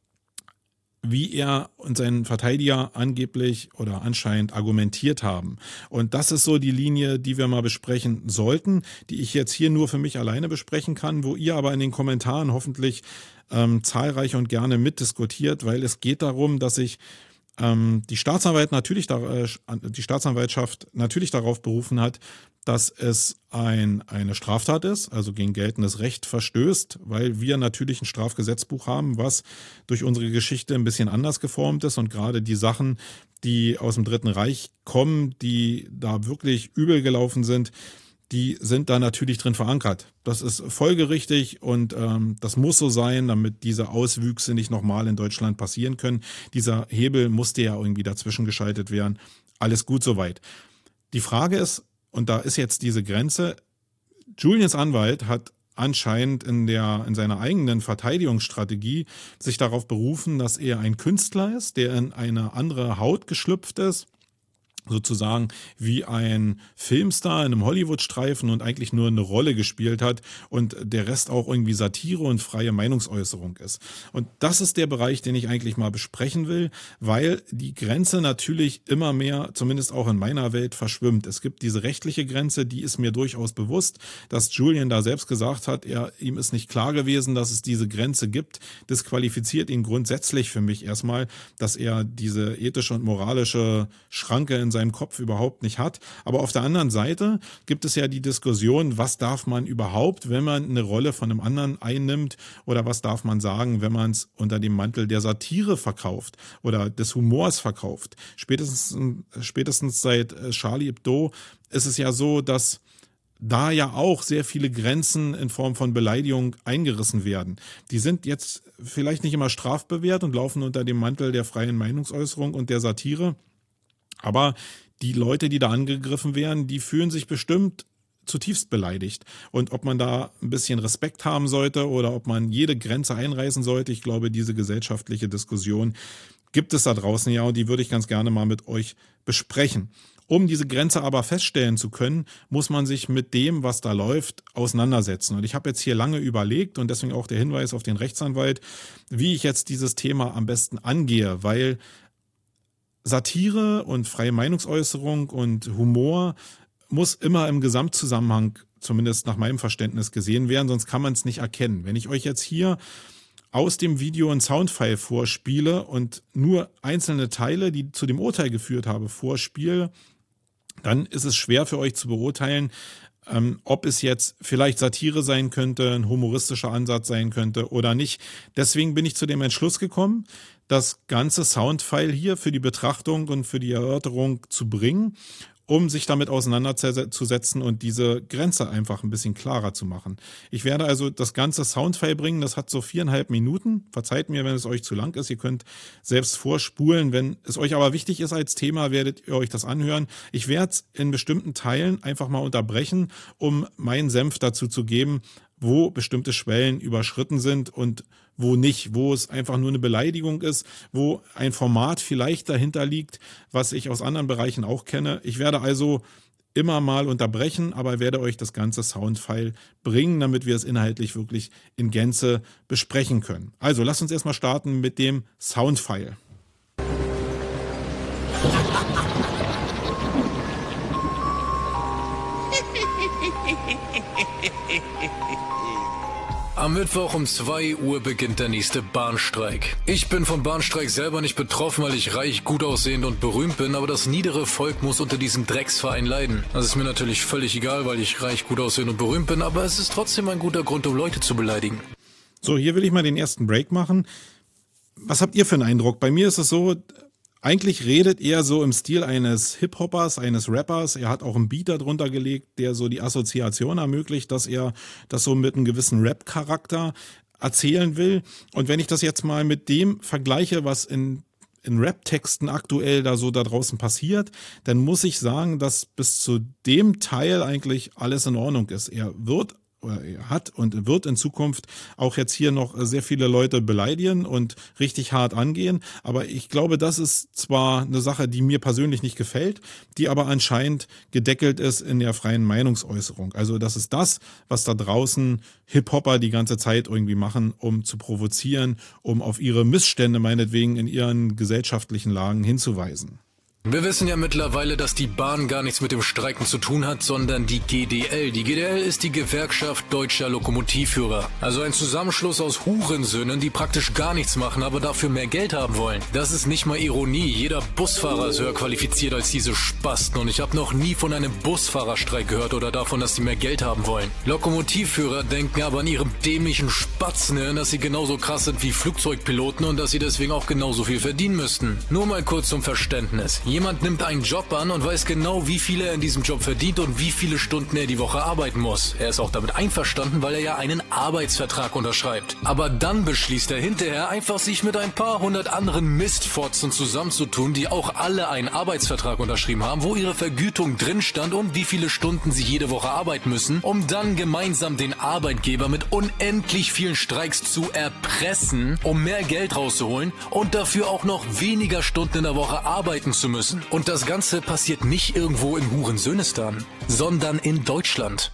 wie er und sein Verteidiger angeblich oder anscheinend argumentiert haben. Und das ist so die Linie, die wir mal besprechen sollten, die ich jetzt hier nur für mich alleine besprechen kann, wo ihr aber in den Kommentaren hoffentlich ähm, zahlreich und gerne mitdiskutiert, weil es geht darum, dass sich ähm, die Staatsanwalt natürlich da, äh, die Staatsanwaltschaft natürlich darauf berufen hat, dass es ein, eine Straftat ist, also gegen geltendes Recht verstößt, weil wir natürlich ein Strafgesetzbuch haben, was durch unsere Geschichte ein bisschen anders geformt ist und gerade die Sachen, die aus dem Dritten Reich kommen, die da wirklich übel gelaufen sind, die sind da natürlich drin verankert. Das ist folgerichtig und ähm, das muss so sein, damit diese Auswüchse nicht nochmal in Deutschland passieren können. Dieser Hebel musste ja irgendwie dazwischen geschaltet werden. Alles gut soweit. Die Frage ist, und da ist jetzt diese Grenze, Julians Anwalt hat anscheinend in der, in seiner eigenen Verteidigungsstrategie sich darauf berufen, dass er ein Künstler ist, der in eine andere Haut geschlüpft ist, sozusagen wie ein Filmstar in einem Hollywood-Streifen und eigentlich nur eine Rolle gespielt hat und der Rest auch irgendwie Satire und freie Meinungsäußerung ist. Und das ist der Bereich, den ich eigentlich mal besprechen will, weil die Grenze natürlich immer mehr, zumindest auch in meiner Welt, verschwimmt. Es gibt diese rechtliche Grenze, die ist mir durchaus bewusst, dass Julian da selbst gesagt hat, er, ihm ist nicht klar gewesen, dass es diese Grenze gibt. Das qualifiziert ihn grundsätzlich für mich erstmal, dass er diese ethische und moralische Schranke in seinem Kopf überhaupt nicht hat. Aber auf der anderen Seite gibt es ja die Diskussion, was darf man überhaupt, wenn man eine Rolle von einem anderen einnimmt, oder was darf man sagen, wenn man es unter dem Mantel der Satire verkauft oder des Humors verkauft. Spätestens, spätestens seit Charlie Hebdo ist es ja so, dass da ja auch sehr viele Grenzen in Form von Beleidigung eingerissen werden. Die sind jetzt vielleicht nicht immer strafbewehrt und laufen unter dem Mantel der freien Meinungsäußerung und der Satire. Aber die Leute, die da angegriffen werden, die fühlen sich bestimmt zutiefst beleidigt. Und ob man da ein bisschen Respekt haben sollte oder ob man jede Grenze einreißen sollte, ich glaube, diese gesellschaftliche Diskussion gibt es da draußen ja und die würde ich ganz gerne mal mit euch besprechen. Um diese Grenze aber feststellen zu können, muss man sich mit dem, was da läuft, auseinandersetzen. Und ich habe jetzt hier lange überlegt und deswegen auch der Hinweis auf den Rechtsanwalt, wie ich jetzt dieses Thema am besten angehe, weil Satire und freie Meinungsäußerung und Humor muss immer im Gesamtzusammenhang, zumindest nach meinem Verständnis, gesehen werden, sonst kann man es nicht erkennen. Wenn ich euch jetzt hier aus dem Video ein Soundfile vorspiele und nur einzelne Teile, die zu dem Urteil geführt habe, vorspiele, dann ist es schwer für euch zu beurteilen, ähm, ob es jetzt vielleicht Satire sein könnte, ein humoristischer Ansatz sein könnte oder nicht. Deswegen bin ich zu dem Entschluss gekommen, das ganze Soundfile hier für die Betrachtung und für die Erörterung zu bringen, um sich damit auseinanderzusetzen und diese Grenze einfach ein bisschen klarer zu machen. Ich werde also das ganze Soundfile bringen, das hat so viereinhalb Minuten. Verzeiht mir, wenn es euch zu lang ist. Ihr könnt selbst vorspulen. Wenn es euch aber wichtig ist als Thema, werdet ihr euch das anhören. Ich werde es in bestimmten Teilen einfach mal unterbrechen, um meinen Senf dazu zu geben, wo bestimmte Schwellen überschritten sind und wo nicht, wo es einfach nur eine Beleidigung ist, wo ein Format vielleicht dahinter liegt, was ich aus anderen Bereichen auch kenne. Ich werde also immer mal unterbrechen, aber werde euch das ganze Soundfile bringen, damit wir es inhaltlich wirklich in Gänze besprechen können. Also lasst uns erstmal starten mit dem Soundfile. Am Mittwoch um zwei Uhr beginnt der nächste Bahnstreik. Ich bin vom Bahnstreik selber nicht betroffen, weil ich reich, gut aussehend und berühmt bin, aber das niedere Volk muss unter diesem Drecksverein leiden. Das ist mir natürlich völlig egal, weil ich reich, gut aussehend und berühmt bin, aber es ist trotzdem ein guter Grund, um Leute zu beleidigen. So, hier will ich mal den ersten Break machen. Was habt ihr für einen Eindruck? Bei mir ist es so, eigentlich redet er so im Stil eines Hip-Hoppers, eines Rappers. Er hat auch einen Beat darunter gelegt, der so die Assoziation ermöglicht, dass er das so mit einem gewissen Rap-Charakter erzählen will. Und wenn ich das jetzt mal mit dem vergleiche, was in in Rap-Texten aktuell da so da draußen passiert, dann muss ich sagen, dass bis zu dem Teil eigentlich alles in Ordnung ist. Er wird oder er hat und wird in Zukunft auch jetzt hier noch sehr viele Leute beleidigen und richtig hart angehen. Aber ich glaube, das ist zwar eine Sache, die mir persönlich nicht gefällt, die aber anscheinend gedeckelt ist in der freien Meinungsäußerung. Also das ist das, was da draußen Hip-Hopper die ganze Zeit irgendwie machen, um zu provozieren, um auf ihre Missstände meinetwegen in ihren gesellschaftlichen Lagen hinzuweisen. Wir wissen ja mittlerweile, dass die Bahn gar nichts mit dem Streiken zu tun hat, sondern die G D L. Die G D L ist die Gewerkschaft Deutscher Lokomotivführer. Also ein Zusammenschluss aus Hurensöhnen, die praktisch gar nichts machen, aber dafür mehr Geld haben wollen. Das ist nicht mal Ironie. Jeder Busfahrer ist höher qualifiziert als diese Spasten. Und ich habe noch nie von einem Busfahrerstreik gehört oder davon, dass sie mehr Geld haben wollen. Lokomotivführer denken aber an ihrem dämlichen Spatzenhirn, dass sie genauso krass sind wie Flugzeugpiloten und dass sie deswegen auch genauso viel verdienen müssten. Nur mal kurz zum Verständnis. Jemand nimmt einen Job an und weiß genau, wie viel er in diesem Job verdient und wie viele Stunden er die Woche arbeiten muss. Er ist auch damit einverstanden, weil er ja einen Arbeitsvertrag unterschreibt. Aber dann beschließt er hinterher einfach, sich mit ein paar hundert anderen Mistfotzen zusammenzutun, die auch alle einen Arbeitsvertrag unterschrieben haben, wo ihre Vergütung drin stand und wie viele Stunden sie jede Woche arbeiten müssen, um dann gemeinsam den Arbeitgeber mit unendlich vielen Streiks zu erpressen, um mehr Geld rauszuholen und dafür auch noch weniger Stunden in der Woche arbeiten zu müssen. Und das Ganze passiert nicht irgendwo in Hurensönistan, sondern in Deutschland.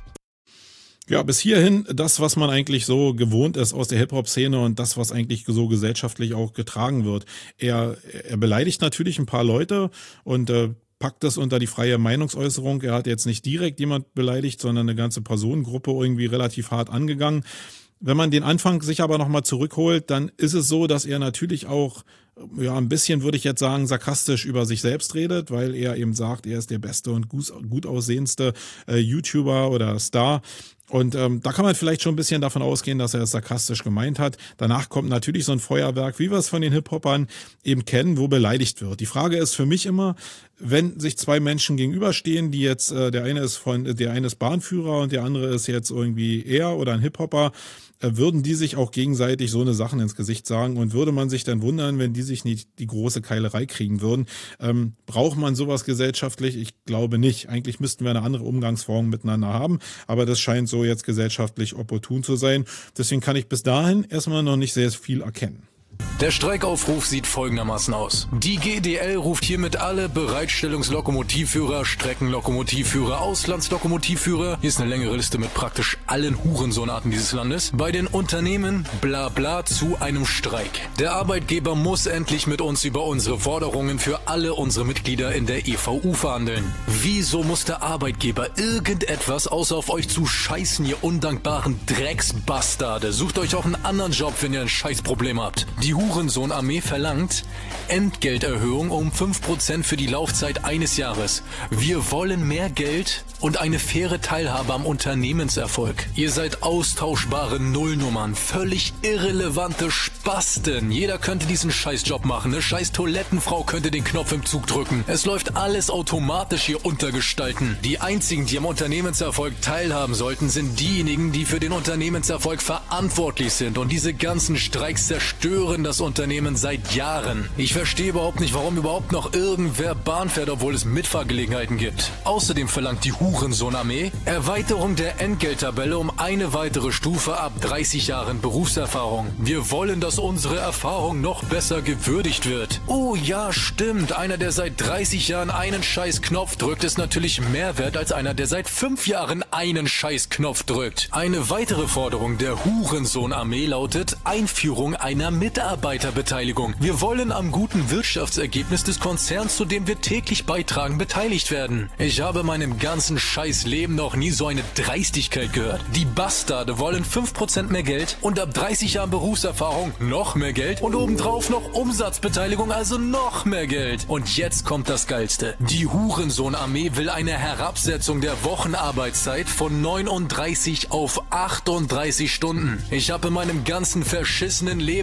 Ja, bis hierhin das, was man eigentlich so gewohnt ist aus der Hip-Hop-Szene und das, was eigentlich so gesellschaftlich auch getragen wird. Er, er beleidigt natürlich ein paar Leute und äh, packt das unter die freie Meinungsäußerung. Er hat jetzt nicht direkt jemand beleidigt, sondern eine ganze Personengruppe irgendwie relativ hart angegangen. Wenn man den Anfang sich aber nochmal zurückholt, dann ist es so, dass er natürlich auch, ja, ein bisschen, würde ich jetzt sagen, sarkastisch über sich selbst redet, weil er eben sagt, er ist der beste und gut, gut aussehendste äh, YouTuber oder Star. Und ähm, da kann man vielleicht schon ein bisschen davon ausgehen, dass er es sarkastisch gemeint hat. Danach kommt natürlich so ein Feuerwerk, wie wir es von den Hip-Hopern eben kennen, wo beleidigt wird. Die Frage ist für mich immer, wenn sich zwei Menschen gegenüberstehen, die jetzt, äh, der eine ist von, der eine ist Bahnführer und der andere ist jetzt irgendwie er oder ein Hip-Hopper, äh, würden die sich auch gegenseitig so eine Sachen ins Gesicht sagen und würde man sich dann wundern, wenn die sich nicht die große Keilerei kriegen würden. Ähm, braucht man sowas gesellschaftlich? Ich glaube nicht. Eigentlich müssten wir eine andere Umgangsform miteinander haben, aber das scheint so jetzt gesellschaftlich opportun zu sein. Deswegen kann ich bis dahin erstmal noch nicht sehr viel erkennen. Der Streikaufruf sieht folgendermaßen aus. Die G D L ruft hiermit alle Bereitstellungslokomotivführer, Streckenlokomotivführer, Auslandslokomotivführer, hier ist eine längere Liste mit praktisch allen Hurensohnarten dieses Landes, bei den Unternehmen bla bla zu einem Streik. Der Arbeitgeber muss endlich mit uns über unsere Forderungen für alle unsere Mitglieder in der E V U verhandeln. Wieso muss der Arbeitgeber irgendetwas außer auf euch zu scheißen, ihr undankbaren Drecksbastarde? Sucht euch auch einen anderen Job, wenn ihr ein Scheißproblem habt. Die Hurensohn-Armee verlangt Entgelterhöhung um fünf Prozent für die Laufzeit eines Jahres. Wir wollen mehr Geld und eine faire Teilhabe am Unternehmenserfolg. Ihr seid austauschbare Nullnummern, völlig irrelevante Spasten. Jeder könnte diesen Scheißjob machen, eine scheiß Toilettenfrau könnte den Knopf im Zug drücken. Es läuft alles automatisch hier untergestalten. Die einzigen, die am Unternehmenserfolg teilhaben sollten, sind diejenigen, die für den Unternehmenserfolg verantwortlich sind. Und diese ganzen Streiks zerstören das Unternehmen seit Jahren. Ich verstehe überhaupt nicht, warum überhaupt noch irgendwer Bahn fährt, obwohl es Mitfahrgelegenheiten gibt. Außerdem verlangt die Hurensohn-Armee Erweiterung der Entgelttabelle um eine weitere Stufe ab dreißig Jahren Berufserfahrung. Wir wollen, dass unsere Erfahrung noch besser gewürdigt wird. Oh ja, stimmt. Einer, der seit dreißig Jahren einen scheiß Knopf drückt, ist natürlich mehr wert als einer, der seit fünf Jahren einen scheiß Knopf drückt. Eine weitere Forderung der Hurensohn-Armee lautet Einführung einer Mitarbeiterbeteiligung. Wir wollen am guten Wirtschaftsergebnis des Konzerns, zu dem wir täglich beitragen, beteiligt werden. Ich habe in meinem ganzen scheiß Leben noch nie so eine Dreistigkeit gehört. Die Bastarde wollen fünf Prozent mehr Geld und ab dreißig Jahren Berufserfahrung noch mehr Geld und obendrauf noch Umsatzbeteiligung, also noch mehr Geld. Und jetzt kommt das Geilste. Die Hurensohn-Armee will eine Herabsetzung der Wochenarbeitszeit von neununddreißig auf achtunddreißig Stunden. Ich habe in meinem ganzen verschissenen Leben noch nie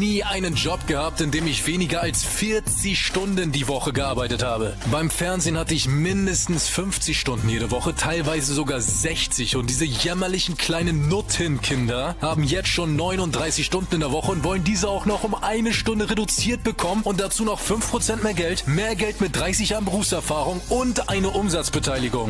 nie einen Job gehabt, in dem ich weniger als vierzig Stunden die Woche gearbeitet habe. Beim Fernsehen hatte ich mindestens fünfzig Stunden jede Woche, teilweise sogar sechzig. Und diese jämmerlichen kleinen Nuttenkinder haben jetzt schon neununddreißig Stunden in der Woche und wollen diese auch noch um eine Stunde reduziert bekommen und dazu noch fünf Prozent mehr Geld, mehr Geld mit dreißig Jahren Berufserfahrung und eine Umsatzbeteiligung.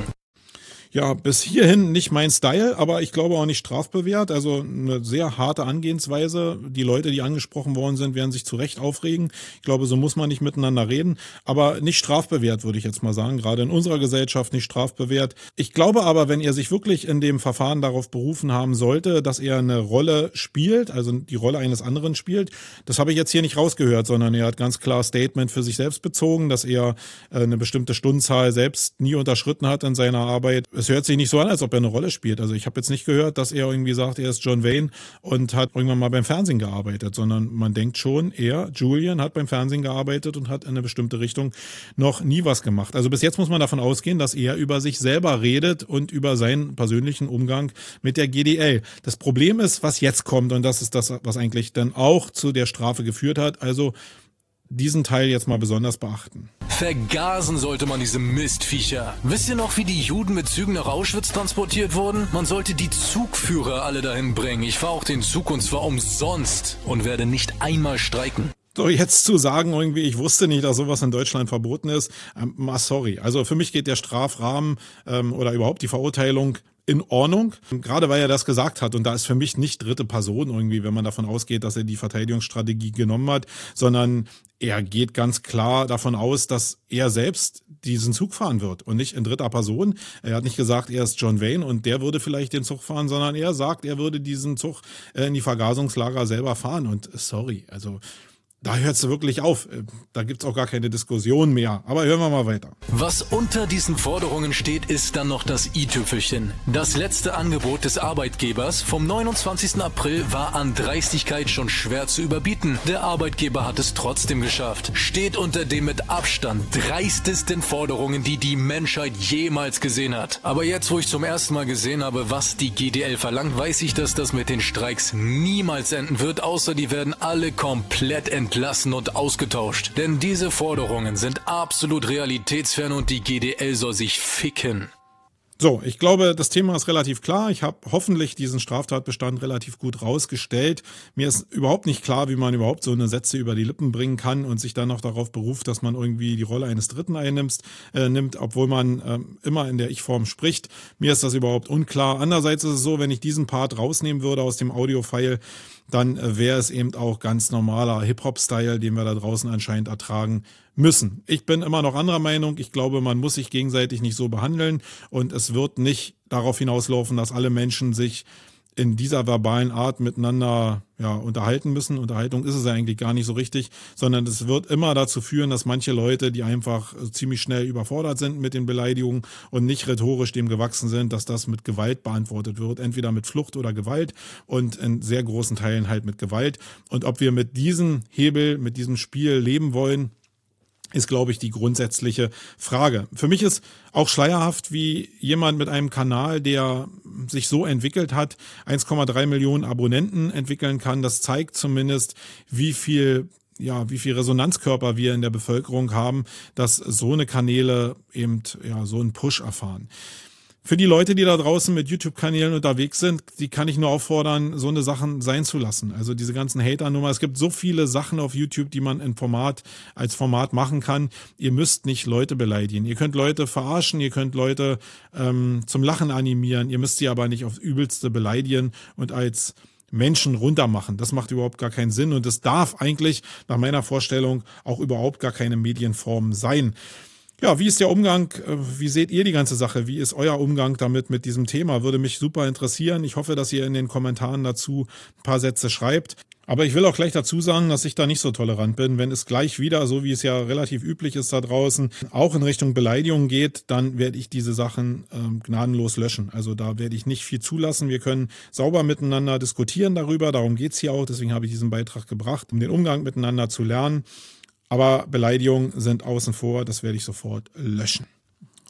Ja, bis hierhin nicht mein Style, aber ich glaube auch nicht strafbewehrt. Also eine sehr harte Angehensweise. Die Leute, die angesprochen worden sind, werden sich zu Recht aufregen. Ich glaube, so muss man nicht miteinander reden. Aber nicht strafbewehrt, würde ich jetzt mal sagen. Gerade in unserer Gesellschaft nicht strafbewehrt. Ich glaube aber, wenn er sich wirklich in dem Verfahren darauf berufen haben sollte, dass er eine Rolle spielt, also die Rolle eines anderen spielt, das habe ich jetzt hier nicht rausgehört, sondern er hat ganz klar Statement für sich selbst bezogen, dass er eine bestimmte Stundenzahl selbst nie unterschritten hat in seiner Arbeit. Es hört sich nicht so an, als ob er eine Rolle spielt. Also ich habe jetzt nicht gehört, dass er irgendwie sagt, er ist John Wayne und hat irgendwann mal beim Fernsehen gearbeitet, sondern man denkt schon, er, Julian, hat beim Fernsehen gearbeitet und hat in eine bestimmte Richtung noch nie was gemacht. Also bis jetzt muss man davon ausgehen, dass er über sich selber redet und über seinen persönlichen Umgang mit der G D L. Das Problem ist, was jetzt kommt, und das ist das, was eigentlich dann auch zu der Strafe geführt hat. Also diesen Teil jetzt mal besonders beachten. Vergasen sollte man diese Mistviecher. Wisst ihr noch, wie die Juden mit Zügen nach Auschwitz transportiert wurden? Man sollte die Zugführer alle dahin bringen. Ich fahre auch den Zug und zwar umsonst und werde nicht einmal streiken. So, jetzt zu sagen irgendwie, ich wusste nicht, dass sowas in Deutschland verboten ist, ähm, sorry. Also für mich geht der Strafrahmen ähm, oder überhaupt die Verurteilung in Ordnung, gerade weil er das gesagt hat. Und da ist für mich nicht dritte Person irgendwie, wenn man davon ausgeht, dass er die Verteidigungsstrategie genommen hat, sondern er geht ganz klar davon aus, dass er selbst diesen Zug fahren wird und nicht in dritter Person. Er hat nicht gesagt, er ist John Wayne und der würde vielleicht den Zug fahren, sondern er sagt, er würde diesen Zug in die Vergasungslager selber fahren. Und sorry, also da hört es wirklich auf. Da gibt es auch gar keine Diskussion mehr. Aber hören wir mal weiter. Was unter diesen Forderungen steht, ist dann noch das i-Tüpfelchen. Das letzte Angebot des Arbeitgebers vom neunundzwanzigsten April war an Dreistigkeit schon schwer zu überbieten. Der Arbeitgeber hat es trotzdem geschafft. Steht unter den mit Abstand dreistesten Forderungen, die die Menschheit jemals gesehen hat. Aber jetzt, wo ich zum ersten Mal gesehen habe, was die G D L verlangt, weiß ich, dass das mit den Streiks niemals enden wird, außer die werden alle komplett entlassen. entlassen und ausgetauscht. Denn diese Forderungen sind absolut realitätsfern und die G D L soll sich ficken. So, ich glaube, das Thema ist relativ klar. Ich habe hoffentlich diesen Straftatbestand relativ gut rausgestellt. Mir ist überhaupt nicht klar, wie man überhaupt so eine Sätze über die Lippen bringen kann und sich dann noch darauf beruft, dass man irgendwie die Rolle eines Dritten einnimmt, äh, nimmt, obwohl man äh, immer in der Ich-Form spricht. Mir ist das überhaupt unklar. Andererseits ist es so, wenn ich diesen Part rausnehmen würde aus dem Audio-File, dann äh, wäre es eben auch ganz normaler Hip-Hop-Style, den wir da draußen anscheinend ertragen müssen. Ich bin immer noch anderer Meinung. Ich glaube, man muss sich gegenseitig nicht so behandeln und es wird nicht darauf hinauslaufen, dass alle Menschen sich in dieser verbalen Art miteinander ja, unterhalten müssen. Unterhaltung ist es ja eigentlich gar nicht so richtig, sondern es wird immer dazu führen, dass manche Leute, die einfach ziemlich schnell überfordert sind mit den Beleidigungen und nicht rhetorisch dem gewachsen sind, dass das mit Gewalt beantwortet wird, entweder mit Flucht oder Gewalt und in sehr großen Teilen halt mit Gewalt. Und ob wir mit diesem Hebel, mit diesem Spiel leben wollen, ist, glaube ich, die grundsätzliche Frage. Für mich ist auch schleierhaft, wie jemand mit einem Kanal, der sich so entwickelt hat, eins Komma drei Millionen Abonnenten entwickeln kann. Das zeigt zumindest, wie viel ja, wie viel Resonanzkörper wir in der Bevölkerung haben, dass so eine Kanäle eben ja so einen Push erfahren. Für die Leute, die da draußen mit YouTube-Kanälen unterwegs sind, die kann ich nur auffordern, so eine Sachen sein zu lassen. Also diese ganzen Hater-Nummer. Es gibt so viele Sachen auf YouTube, die man in Format, als Format machen kann. Ihr müsst nicht Leute beleidigen. Ihr könnt Leute verarschen, ihr könnt Leute ähm, zum Lachen animieren. Ihr müsst sie aber nicht aufs Übelste beleidigen und als Menschen runtermachen. Das macht überhaupt gar keinen Sinn und es darf eigentlich nach meiner Vorstellung auch überhaupt gar keine Medienform sein. Ja, wie ist der Umgang? Wie seht ihr die ganze Sache? Wie ist euer Umgang damit, mit diesem Thema? Würde mich super interessieren. Ich hoffe, dass ihr in den Kommentaren dazu ein paar Sätze schreibt. Aber ich will auch gleich dazu sagen, dass ich da nicht so tolerant bin. Wenn es gleich wieder, so wie es ja relativ üblich ist da draußen, auch in Richtung Beleidigung geht, dann werde ich diese Sachen ähm, gnadenlos löschen. Also da werde ich nicht viel zulassen. Wir können sauber miteinander diskutieren darüber. Darum geht's hier auch. Deswegen habe ich diesen Beitrag gebracht, um den Umgang miteinander zu lernen. Aber Beleidigungen sind außen vor, das werde ich sofort löschen.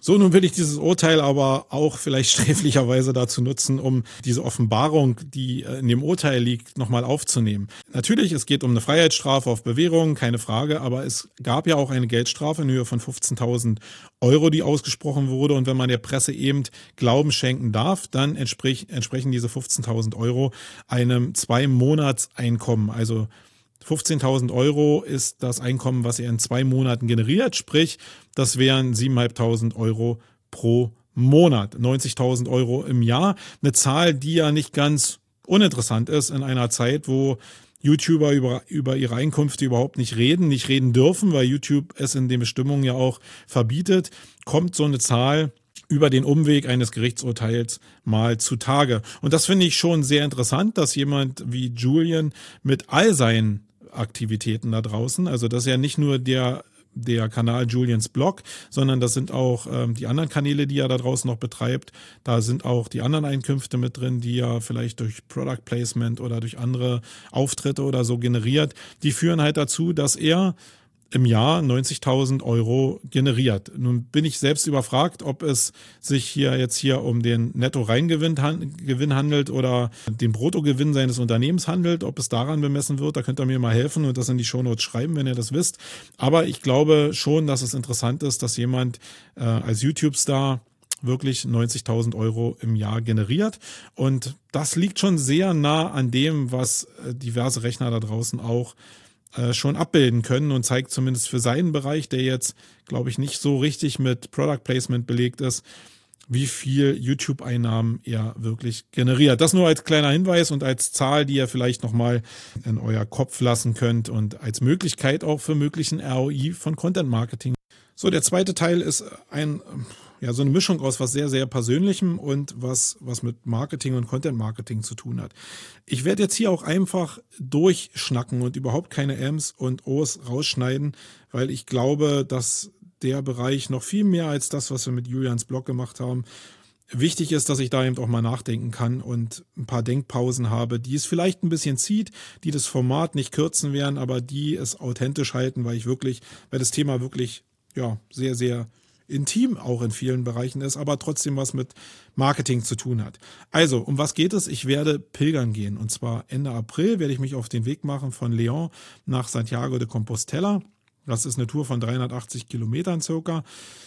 So, nun will ich dieses Urteil aber auch vielleicht sträflicherweise dazu nutzen, um diese Offenbarung, die in dem Urteil liegt, nochmal aufzunehmen. Natürlich, es geht um eine Freiheitsstrafe auf Bewährung, keine Frage, aber es gab ja auch eine Geldstrafe in Höhe von fünfzehntausend Euro, die ausgesprochen wurde. Und wenn man der Presse eben Glauben schenken darf, dann entsprech, entsprechen diese fünfzehntausend Euro einem Zwei-Monats-Einkommen. Also fünfzehntausend Euro ist das Einkommen, was er in zwei Monaten generiert, sprich, das wären siebentausendfünfhundert Euro pro Monat, neunzigtausend Euro im Jahr. Eine Zahl, die ja nicht ganz uninteressant ist in einer Zeit, wo YouTuber über, über ihre Einkünfte überhaupt nicht reden, nicht reden dürfen, weil YouTube es in den Bestimmungen ja auch verbietet, kommt so eine Zahl über den Umweg eines Gerichtsurteils mal zutage. Und das finde ich schon sehr interessant, dass jemand wie Julian mit all seinen Aktivitäten da draußen, also das ist ja nicht nur der der Kanal Julians Blog, sondern das sind auch ähm, die anderen Kanäle, die er da draußen noch betreibt. Da sind auch die anderen Einkünfte mit drin, die er vielleicht durch Product Placement oder durch andere Auftritte oder so generiert. Die führen halt dazu, dass er im Jahr neunzigtausend Euro generiert. Nun bin ich selbst überfragt, ob es sich hier jetzt hier um den Netto-Reingewinn handelt oder den Bruttogewinn seines Unternehmens handelt, ob es daran bemessen wird. Da könnt ihr mir mal helfen und das in die Shownotes schreiben, wenn ihr das wisst. Aber ich glaube schon, dass es interessant ist, dass jemand äh, als YouTube-Star wirklich neunzigtausend Euro im Jahr generiert. Und das liegt schon sehr nah an dem, was äh, diverse Rechner da draußen auch schon abbilden können und zeigt zumindest für seinen Bereich, der jetzt, glaube ich, nicht so richtig mit Product Placement belegt ist, wie viel YouTube-Einnahmen er wirklich generiert. Das nur als kleiner Hinweis und als Zahl, die ihr vielleicht nochmal in euer Kopf lassen könnt und als Möglichkeit auch für möglichen R O I von Content Marketing. So, der zweite Teil ist ein, ja, so eine Mischung aus was sehr, sehr Persönlichem und was, was mit Marketing und Content Marketing zu tun hat. Ich werde jetzt hier auch einfach durchschnacken und überhaupt keine Ms und Os rausschneiden, weil ich glaube, dass der Bereich noch viel mehr als das, was wir mit Julians Blog gemacht haben, wichtig ist, dass ich da eben auch mal nachdenken kann und ein paar Denkpausen habe, die es vielleicht ein bisschen zieht, die das Format nicht kürzen werden, aber die es authentisch halten, weil ich wirklich, weil das Thema wirklich ja, sehr, sehr intim auch in vielen Bereichen ist, aber trotzdem was mit Marketing zu tun hat. Also, um was geht es? Ich werde pilgern gehen und zwar Ende April werde ich mich auf den Weg machen von León nach Santiago de Compostela. Das ist eine Tour von dreihundertachtzig Kilometern circa.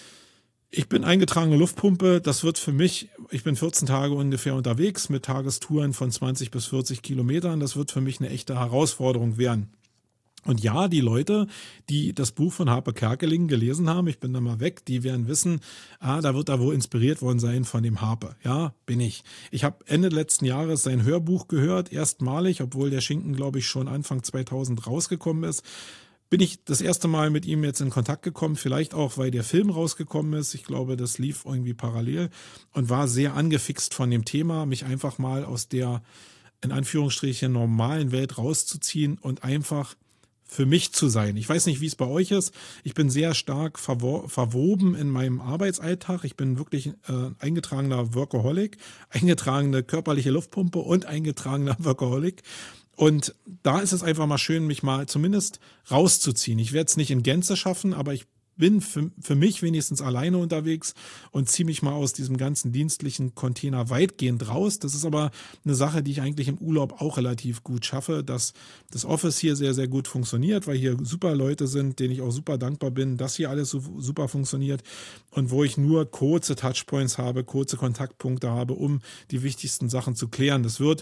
Ich bin eingetragene Luftpumpe. Das wird für mich, ich bin vierzehn Tage ungefähr unterwegs mit Tagestouren von zwanzig bis vierzig Kilometern. Das wird für mich eine echte Herausforderung werden. Und ja, die Leute, die das Buch von Harpe Kerkeling gelesen haben, ich bin da mal weg, die werden wissen, ah, da wird er wohl inspiriert worden sein von dem Harpe. Ja, bin ich. Ich habe Ende letzten Jahres sein Hörbuch gehört, erstmalig, obwohl der Schinken, glaube ich, schon Anfang zweitausend rausgekommen ist. Bin ich das erste Mal mit ihm jetzt in Kontakt gekommen, vielleicht auch, weil der Film rausgekommen ist. Ich glaube, das lief irgendwie parallel und war sehr angefixt von dem Thema, mich einfach mal aus der, in Anführungsstrichen, normalen Welt rauszuziehen und einfach für mich zu sein. Ich weiß nicht, wie es bei euch ist. Ich bin sehr stark verwo- verwoben in meinem Arbeitsalltag. Ich bin wirklich äh, eingetragener Workaholic, eingetragene körperliche Luftpumpe und eingetragener Workaholic. Und da ist es einfach mal schön, mich mal zumindest rauszuziehen. Ich werde es nicht in Gänze schaffen, aber ich bin für, für mich wenigstens alleine unterwegs und ziehe mich mal aus diesem ganzen dienstlichen Container weitgehend raus. Das ist aber eine Sache, die ich eigentlich im Urlaub auch relativ gut schaffe, dass das Office hier sehr, sehr gut funktioniert, weil hier super Leute sind, denen ich auch super dankbar bin, dass hier alles so super funktioniert und wo ich nur kurze Touchpoints habe, kurze Kontaktpunkte habe, um die wichtigsten Sachen zu klären. Das wird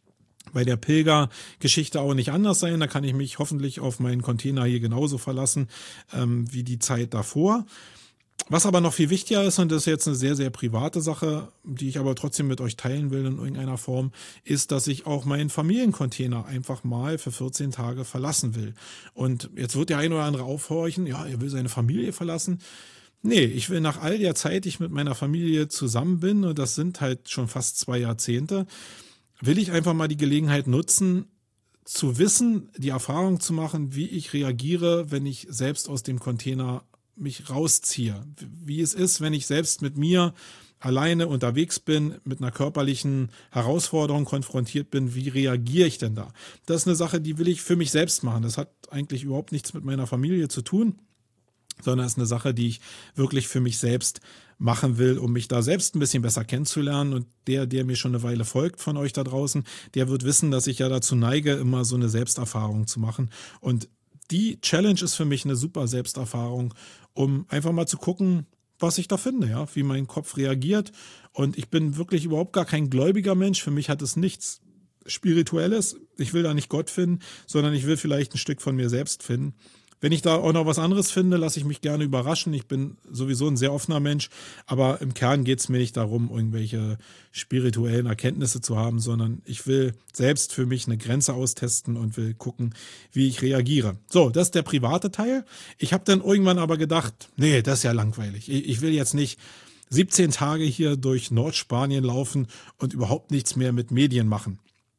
bei der Pilgergeschichte auch nicht anders sein. Da kann ich mich hoffentlich auf meinen Container hier genauso verlassen ähm, wie die Zeit davor. Was aber noch viel wichtiger ist, und das ist jetzt eine sehr, sehr private Sache, die ich aber trotzdem mit euch teilen will in irgendeiner Form, ist, dass ich auch meinen Familiencontainer einfach mal für vierzehn Tage verlassen will. Und jetzt wird der ein oder andere aufhorchen, ja, er will seine Familie verlassen. Nee, ich will nach all der Zeit, die ich mit meiner Familie zusammen bin, und das sind halt schon fast zwei Jahrzehnte, will ich einfach mal die Gelegenheit nutzen, zu wissen, die Erfahrung zu machen, wie ich reagiere, wenn ich selbst aus dem Container mich rausziehe. Wie es ist, wenn ich selbst mit mir alleine unterwegs bin, mit einer körperlichen Herausforderung konfrontiert bin, wie reagiere ich denn da? Das ist eine Sache, die will ich für mich selbst machen. Das hat eigentlich überhaupt nichts mit meiner Familie zu tun, sondern es ist eine Sache, die ich wirklich für mich selbst machen will, um mich da selbst ein bisschen besser kennenzulernen. Und der, der mir schon eine Weile folgt von euch da draußen, der wird wissen, dass ich ja dazu neige, immer so eine Selbsterfahrung zu machen. Und die Challenge ist für mich eine super Selbsterfahrung, um einfach mal zu gucken, was ich da finde, ja, wie mein Kopf reagiert. Und ich bin wirklich überhaupt gar kein gläubiger Mensch. Für mich hat es nichts Spirituelles. Ich will da nicht Gott finden, sondern ich will vielleicht ein Stück von mir selbst finden. Wenn ich da auch noch was anderes finde, lasse ich mich gerne überraschen. Ich bin sowieso ein sehr offener Mensch, aber im Kern geht es mir nicht darum, irgendwelche spirituellen Erkenntnisse zu haben, sondern ich will selbst für mich eine Grenze austesten und will gucken, wie ich reagiere. So, das ist der private Teil. Ich habe dann irgendwann aber gedacht, nee, das ist ja langweilig. Ich will jetzt nicht siebzehn Tage hier durch Nordspanien laufen und überhaupt nichts mehr mit Medien machen.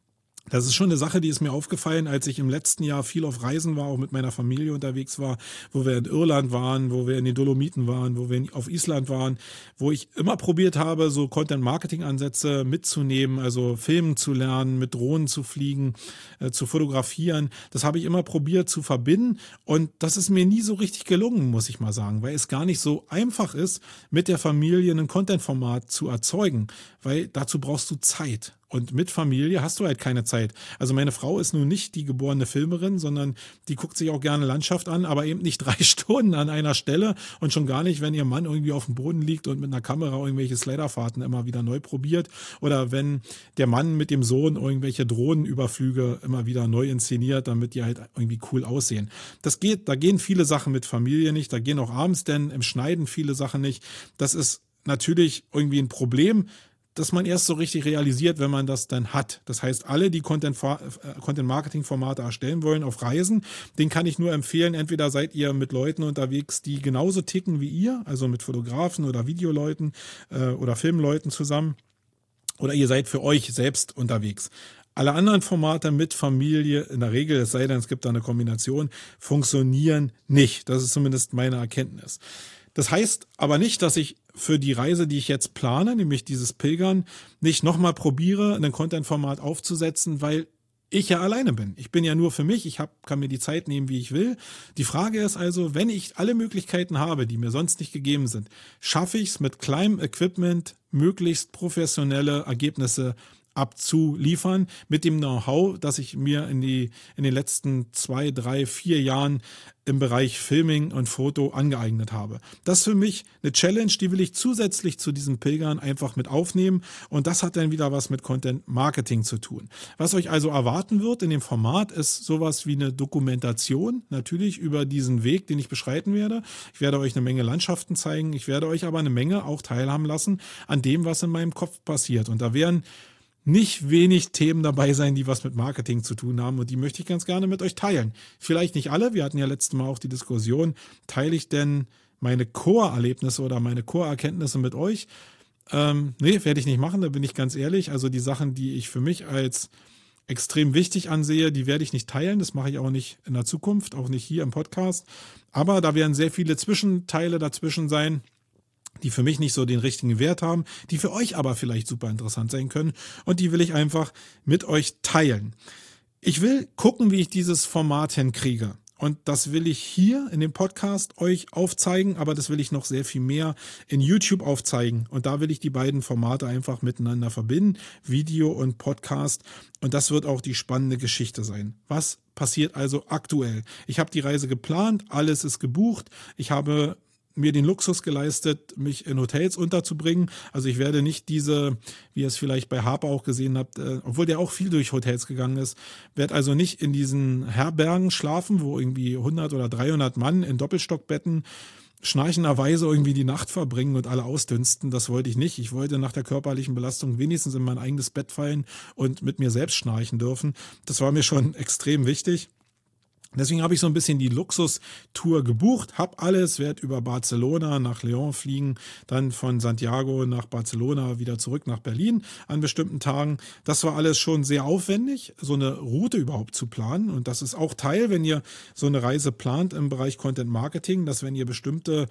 Das ist schon eine Sache, die ist mir aufgefallen, als ich im letzten Jahr viel auf Reisen war, auch mit meiner Familie unterwegs war, wo wir in Irland waren, wo wir in den Dolomiten waren, wo wir auf Island waren, wo ich immer probiert habe, so Content-Marketing-Ansätze mitzunehmen, also filmen zu lernen, mit Drohnen zu fliegen, äh, zu fotografieren. Das habe ich immer probiert zu verbinden und das ist mir nie so richtig gelungen, muss ich mal sagen, weil es gar nicht so einfach ist, mit der Familie ein Content-Format zu erzeugen, weil dazu brauchst du Zeit. Und mit Familie hast du halt keine Zeit. Also meine Frau ist nun nicht die geborene Filmerin, sondern die guckt sich auch gerne Landschaft an, aber eben nicht drei Stunden an einer Stelle und schon gar nicht, wenn ihr Mann irgendwie auf dem Boden liegt und mit einer Kamera irgendwelche Sliderfahrten immer wieder neu probiert oder wenn der Mann mit dem Sohn irgendwelche Drohnenüberflüge immer wieder neu inszeniert, damit die halt irgendwie cool aussehen. Das geht, da gehen viele Sachen mit Familie nicht, da gehen auch abends denn im Schneiden viele Sachen nicht. Das ist natürlich irgendwie ein Problem, dass man erst so richtig realisiert, wenn man das dann hat. Das heißt, alle, die Content-Marketing-Formate erstellen wollen auf Reisen, den kann ich nur empfehlen, entweder seid ihr mit Leuten unterwegs, die genauso ticken wie ihr, also mit Fotografen oder Videoleuten äh, oder Filmleuten zusammen, oder ihr seid für euch selbst unterwegs. Alle anderen Formate mit Familie, in der Regel, es sei denn, es gibt da eine Kombination, funktionieren nicht. Das ist zumindest meine Erkenntnis. Das heißt aber nicht, dass ich für die Reise, die ich jetzt plane, nämlich dieses Pilgern, nicht nochmal probiere, ein Content-Format aufzusetzen, weil ich ja alleine bin. Ich bin ja nur für mich, ich hab, kann mir die Zeit nehmen, wie ich will. Die Frage ist also, wenn ich alle Möglichkeiten habe, die mir sonst nicht gegeben sind, schaffe ich es mit kleinem Equipment, möglichst professionelle Ergebnisse abzuliefern mit dem Know-how, das ich mir in die in den letzten zwei, drei, vier Jahren im Bereich Filming und Foto angeeignet habe. Das ist für mich eine Challenge, die will ich zusätzlich zu diesen Pilgern einfach mit aufnehmen und das hat dann wieder was mit Content Marketing zu tun. Was euch also erwarten wird in dem Format ist sowas wie eine Dokumentation, natürlich über diesen Weg, den ich beschreiten werde. Ich werde euch eine Menge Landschaften zeigen, ich werde euch aber eine Menge auch teilhaben lassen an dem, was in meinem Kopf passiert und da werden nicht wenig Themen dabei sein, die was mit Marketing zu tun haben und die möchte ich ganz gerne mit euch teilen. Vielleicht nicht alle, wir hatten ja letztes Mal auch die Diskussion, teile ich denn meine Core-Erlebnisse oder meine Core-Erkenntnisse mit euch? Ähm, nee, werde ich nicht machen, da bin ich ganz ehrlich. Also die Sachen, die ich für mich als extrem wichtig ansehe, die werde ich nicht teilen, das mache ich auch nicht in der Zukunft, auch nicht hier im Podcast. Aber da werden sehr viele Zwischenteile dazwischen sein, die für mich nicht so den richtigen Wert haben, die für euch aber vielleicht super interessant sein können und die will ich einfach mit euch teilen. Ich will gucken, wie ich dieses Format hinkriege und das will ich hier in dem Podcast euch aufzeigen, aber das will ich noch sehr viel mehr in YouTube aufzeigen und da will ich die beiden Formate einfach miteinander verbinden, Video und Podcast und das wird auch die spannende Geschichte sein. Was passiert also aktuell? Ich habe die Reise geplant, alles ist gebucht, ich habe mir den Luxus geleistet, mich in Hotels unterzubringen. Also ich werde nicht diese, wie ihr es vielleicht bei Harper auch gesehen habt, äh, obwohl der auch viel durch Hotels gegangen ist, werde also nicht in diesen Herbergen schlafen, wo irgendwie hundert oder dreihundert Mann in Doppelstockbetten schnarchenderweise irgendwie die Nacht verbringen und alle ausdünsten. Das wollte ich nicht. Ich wollte nach der körperlichen Belastung wenigstens in mein eigenes Bett fallen und mit mir selbst schnarchen dürfen. Das war mir schon extrem wichtig. Deswegen habe ich so ein bisschen die Luxustour gebucht, habe alles, werde über Barcelona nach Lyon fliegen, dann von Santiago nach Barcelona wieder zurück nach Berlin an bestimmten Tagen. Das war alles schon sehr aufwendig, so eine Route überhaupt zu planen und das ist auch Teil, wenn ihr so eine Reise plant im Bereich Content Marketing, dass wenn ihr bestimmte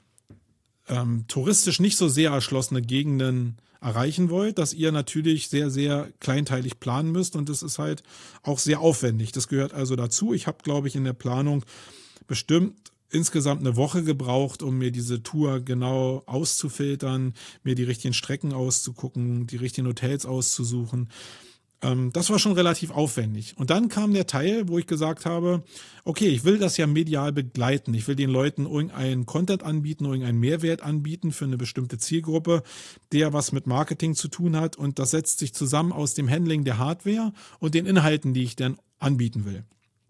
ähm, touristisch nicht so sehr erschlossene Gegenden erreichen wollt, dass ihr natürlich sehr, sehr kleinteilig planen müsst und das ist halt auch sehr aufwendig. Das gehört also dazu. Ich habe, glaube ich, in der Planung bestimmt insgesamt eine Woche gebraucht, um mir diese Tour genau auszufiltern, mir die richtigen Strecken auszugucken, die richtigen Hotels auszusuchen. Ähm, das war schon relativ aufwendig. Und dann kam der Teil, wo ich gesagt habe, okay, ich will das ja medial begleiten. Ich will den Leuten irgendeinen Content anbieten, irgendeinen Mehrwert anbieten für eine bestimmte Zielgruppe, der was mit Marketing zu tun hat. Und das setzt sich zusammen aus dem Handling der Hardware und den Inhalten, die ich dann anbieten will.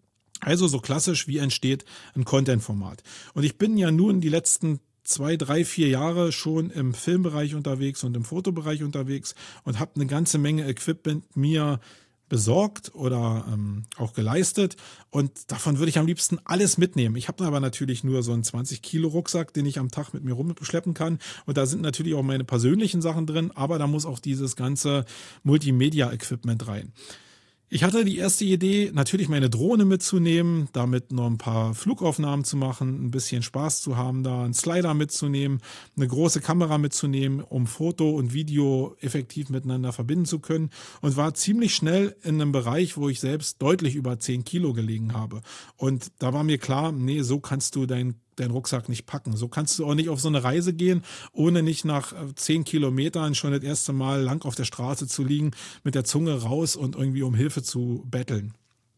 Also so klassisch, wie entsteht ein Content-Format. Und ich bin ja nun die letzten zwei, drei, vier Jahre schon im Filmbereich unterwegs und im Fotobereich unterwegs und habe eine ganze Menge Equipment mir besorgt oder ähm, auch geleistet. Und davon würde ich am liebsten alles mitnehmen. Ich habe aber natürlich nur so einen zwanzig Kilo Rucksack, den ich am Tag mit mir rumschleppen kann. Und da sind natürlich auch meine persönlichen Sachen drin, aber da muss auch dieses ganze Multimedia-Equipment rein. Ich hatte die erste Idee, natürlich meine Drohne mitzunehmen, damit noch ein paar Flugaufnahmen zu machen, ein bisschen Spaß zu haben, da einen Slider mitzunehmen, eine große Kamera mitzunehmen, um Foto und Video effektiv miteinander verbinden zu können und war ziemlich schnell in einem Bereich, wo ich selbst deutlich über zehn Kilo gelegen habe. Und da war mir klar, nee, so kannst du dein deinen Rucksack nicht packen. So kannst du auch nicht auf so eine Reise gehen, ohne nicht nach zehn Kilometern schon das erste Mal lang auf der Straße zu liegen, mit der Zunge raus und irgendwie um Hilfe zu betteln.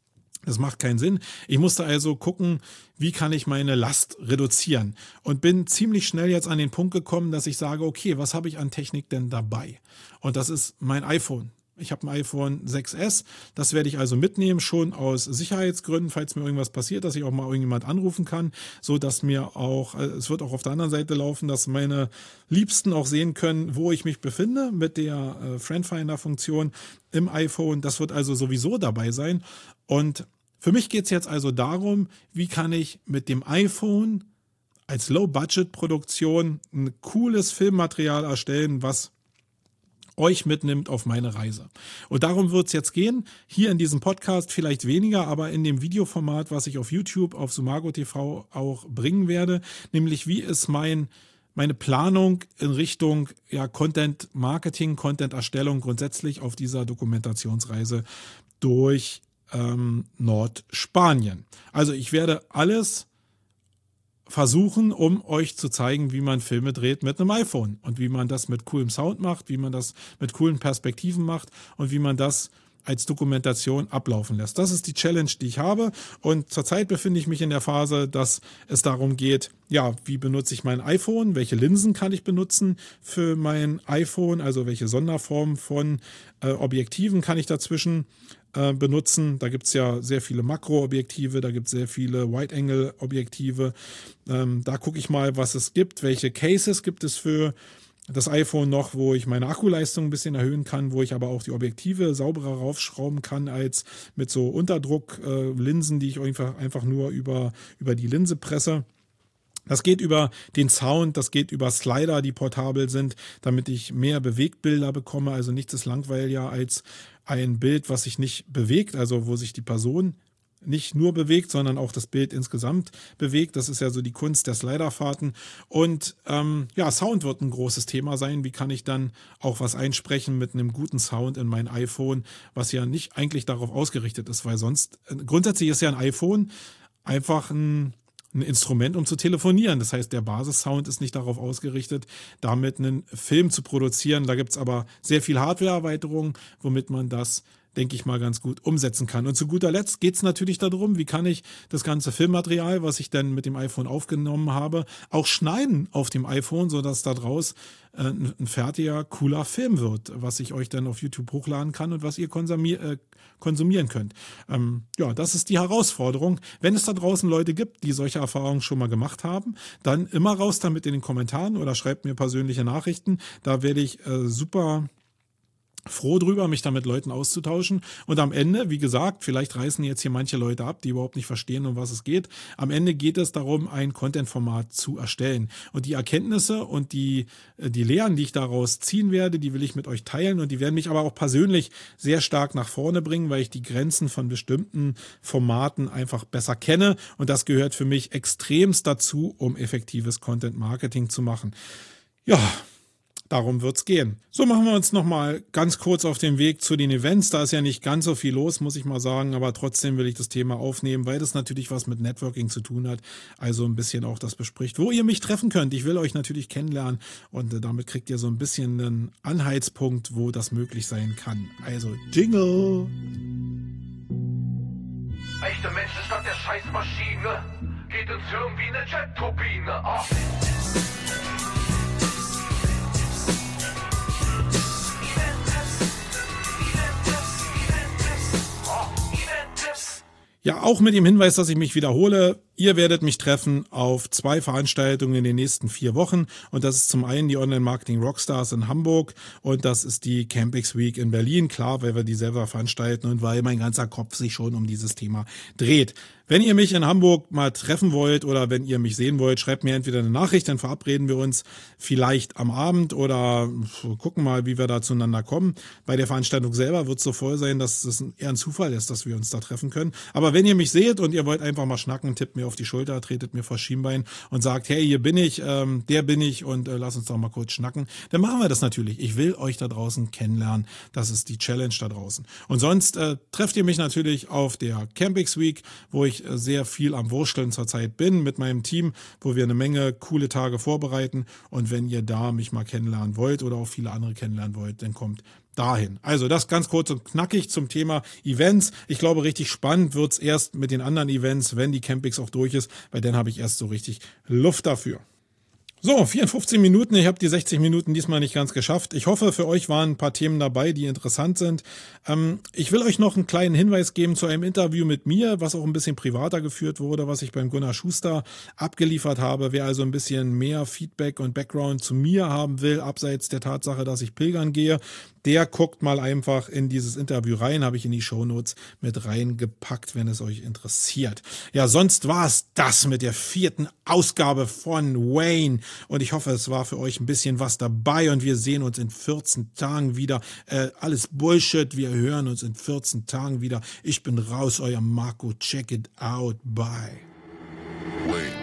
Das macht keinen Sinn. Ich musste also gucken, wie kann ich meine Last reduzieren und bin ziemlich schnell jetzt an den Punkt gekommen, dass ich sage, okay, was habe ich an Technik denn dabei? Und das ist mein iPhone. Ich habe ein iPhone sechs S, das werde ich also mitnehmen, schon aus Sicherheitsgründen, falls mir irgendwas passiert, dass ich auch mal irgendjemand anrufen kann, so dass mir auch, es wird auch auf der anderen Seite laufen, dass meine Liebsten auch sehen können, wo ich mich befinde mit der äh, Friendfinder-Funktion im iPhone. Das wird also sowieso dabei sein. Und für mich geht es jetzt also darum, wie kann ich mit dem iPhone als Low-Budget-Produktion ein cooles Filmmaterial erstellen, was euch mitnimmt auf meine Reise. Und darum wird es jetzt gehen, hier in diesem Podcast vielleicht weniger, aber in dem Videoformat, was ich auf YouTube, auf Sumago T V auch bringen werde, nämlich wie ist mein, meine Planung in Richtung ja, Content Marketing, Content Erstellung grundsätzlich auf dieser Dokumentationsreise durch ähm, Nordspanien. Also ich werde alles versuchen, um euch zu zeigen, wie man Filme dreht mit einem iPhone und wie man das mit coolem Sound macht, wie man das mit coolen Perspektiven macht und wie man das als Dokumentation ablaufen lässt. Das ist die Challenge, die ich habe und zurzeit befinde ich mich in der Phase, dass es darum geht, ja, wie benutze ich mein iPhone, welche Linsen kann ich benutzen für mein iPhone, also welche Sonderform von äh, Objektiven kann ich dazwischen äh, benutzen. Da gibt es ja sehr viele Makroobjektive, da gibt es sehr viele Wide-Angle-Objektive. Ähm, da gucke ich mal, was es gibt, welche Cases gibt es für das iPhone noch, wo ich meine Akkuleistung ein bisschen erhöhen kann, wo ich aber auch die Objektive sauberer raufschrauben kann als mit so Unterdrucklinsen, äh, die ich einfach, einfach nur über, über die Linse presse. Das geht über den Sound, das geht über Slider, die portabel sind, damit ich mehr Bewegtbilder bekomme. Also nichts ist langweiliger als ein Bild, was sich nicht bewegt, also wo sich die Person nicht nur bewegt, sondern auch das Bild insgesamt bewegt. Das ist ja so die Kunst der Sliderfahrten. Und ähm, ja, Sound wird ein großes Thema sein. Wie kann ich dann auch was einsprechen mit einem guten Sound in mein iPhone, was ja nicht eigentlich darauf ausgerichtet ist, weil sonst, äh, grundsätzlich ist ja ein iPhone einfach ein ein Instrument, um zu telefonieren. Das heißt, der Basissound ist nicht darauf ausgerichtet, damit einen Film zu produzieren. Da gibt es aber sehr viel Hardware-Erweiterungen, womit man das, denke ich mal, ganz gut umsetzen kann. Und zu guter Letzt geht es natürlich darum, wie kann ich das ganze Filmmaterial, was ich dann mit dem iPhone aufgenommen habe, auch schneiden auf dem iPhone, sodass da draus äh, ein fertiger, cooler Film wird, was ich euch dann auf YouTube hochladen kann und was ihr konsumier- äh, konsumieren könnt. Ähm, ja, das ist die Herausforderung. Wenn es da draußen Leute gibt, die solche Erfahrungen schon mal gemacht haben, dann immer raus damit in den Kommentaren oder schreibt mir persönliche Nachrichten. Da werde ich äh, super froh drüber, mich da mit Leuten auszutauschen. Und am Ende, wie gesagt, vielleicht reißen jetzt hier manche Leute ab, die überhaupt nicht verstehen, um was es geht. Am Ende geht es darum, ein Content-Format zu erstellen. Und die Erkenntnisse und die, die Lehren, die ich daraus ziehen werde, die will ich mit euch teilen. Und die werden mich aber auch persönlich sehr stark nach vorne bringen, weil ich die Grenzen von bestimmten Formaten einfach besser kenne. Und das gehört für mich extremst dazu, um effektives Content-Marketing zu machen. Ja, darum wird's gehen. So, machen wir uns nochmal ganz kurz auf den Weg zu den Events. Da ist ja nicht ganz so viel los, muss ich mal sagen, aber trotzdem will ich das Thema aufnehmen, weil das natürlich was mit Networking zu tun hat, also ein bisschen auch das bespricht, wo ihr mich treffen könnt. Ich will euch natürlich kennenlernen und äh, damit kriegt ihr so ein bisschen einen Anhaltspunkt, wo das möglich sein kann. Also Jingle! Echte Menschen statt der Scheißmaschine. Geht ins Hirn wie eine Jet-Turbine. Oh. Ja, auch mit dem Hinweis, dass ich mich wiederhole. Ihr werdet mich treffen auf zwei Veranstaltungen in den nächsten vier Wochen. Und das ist zum einen die Online-Marketing Rockstars in Hamburg und das ist die Campix Week in Berlin. Klar, weil wir die selber veranstalten und weil mein ganzer Kopf sich schon um dieses Thema dreht. Wenn ihr mich in Hamburg mal treffen wollt oder wenn ihr mich sehen wollt, schreibt mir entweder eine Nachricht, dann verabreden wir uns vielleicht am Abend oder gucken mal, wie wir da zueinander kommen. Bei der Veranstaltung selber wird es so voll sein, dass es eher ein Zufall ist, dass wir uns da treffen können. Aber wenn ihr mich seht und ihr wollt einfach mal schnacken, tippt mir auf die Schulter, tretet mir vor Schienbein und sagt, hey, hier bin ich, ähm, der bin ich und äh, lass uns doch mal kurz schnacken. Dann machen wir das natürlich. Ich will euch da draußen kennenlernen. Das ist die Challenge da draußen. Und sonst äh, trefft ihr mich natürlich auf der Campix Week, wo ich äh, sehr viel am Wursteln zurzeit bin mit meinem Team, wo wir eine Menge coole Tage vorbereiten. Und wenn ihr da mich mal kennenlernen wollt oder auch viele andere kennenlernen wollt, dann kommt dahin. Also das ganz kurz und knackig zum Thema Events. Ich glaube, richtig spannend wird's erst mit den anderen Events, wenn die Campix auch durch ist, weil dann habe ich erst so richtig Luft dafür. So, vierundfünfzig Minuten. Ich habe die sechzig Minuten diesmal nicht ganz geschafft. Ich hoffe, für euch waren ein paar Themen dabei, die interessant sind. Ähm, ich will euch noch einen kleinen Hinweis geben zu einem Interview mit mir, was auch ein bisschen privater geführt wurde, was ich beim Gunnar Schuster abgeliefert habe. Wer also ein bisschen mehr Feedback und Background zu mir haben will, abseits der Tatsache, dass ich pilgern gehe, der guckt mal einfach in dieses Interview rein, habe ich in die Shownotes mit reingepackt, wenn es euch interessiert. Ja, sonst war es das mit der vierten Ausgabe von Wayne und ich hoffe, es war für euch ein bisschen was dabei und wir sehen uns in vierzehn Tagen wieder. Äh, alles Bullshit, wir hören uns in vierzehn Tagen wieder. Ich bin raus, euer Marco, check it out, bye. Wayne.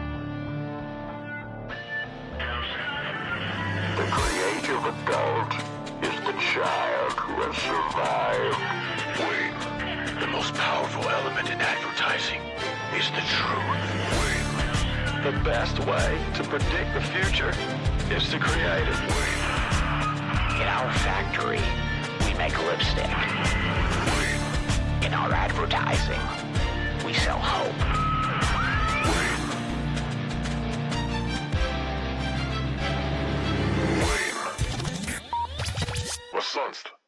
The creative adult is the child who has survived. Wayne. The most powerful element in advertising is the truth. Wayne. The best way to predict the future is to create it. Wayne. In our factory, we make lipstick. Wayne. In our advertising, we sell hope. Wayne. Wayne. Was sonst?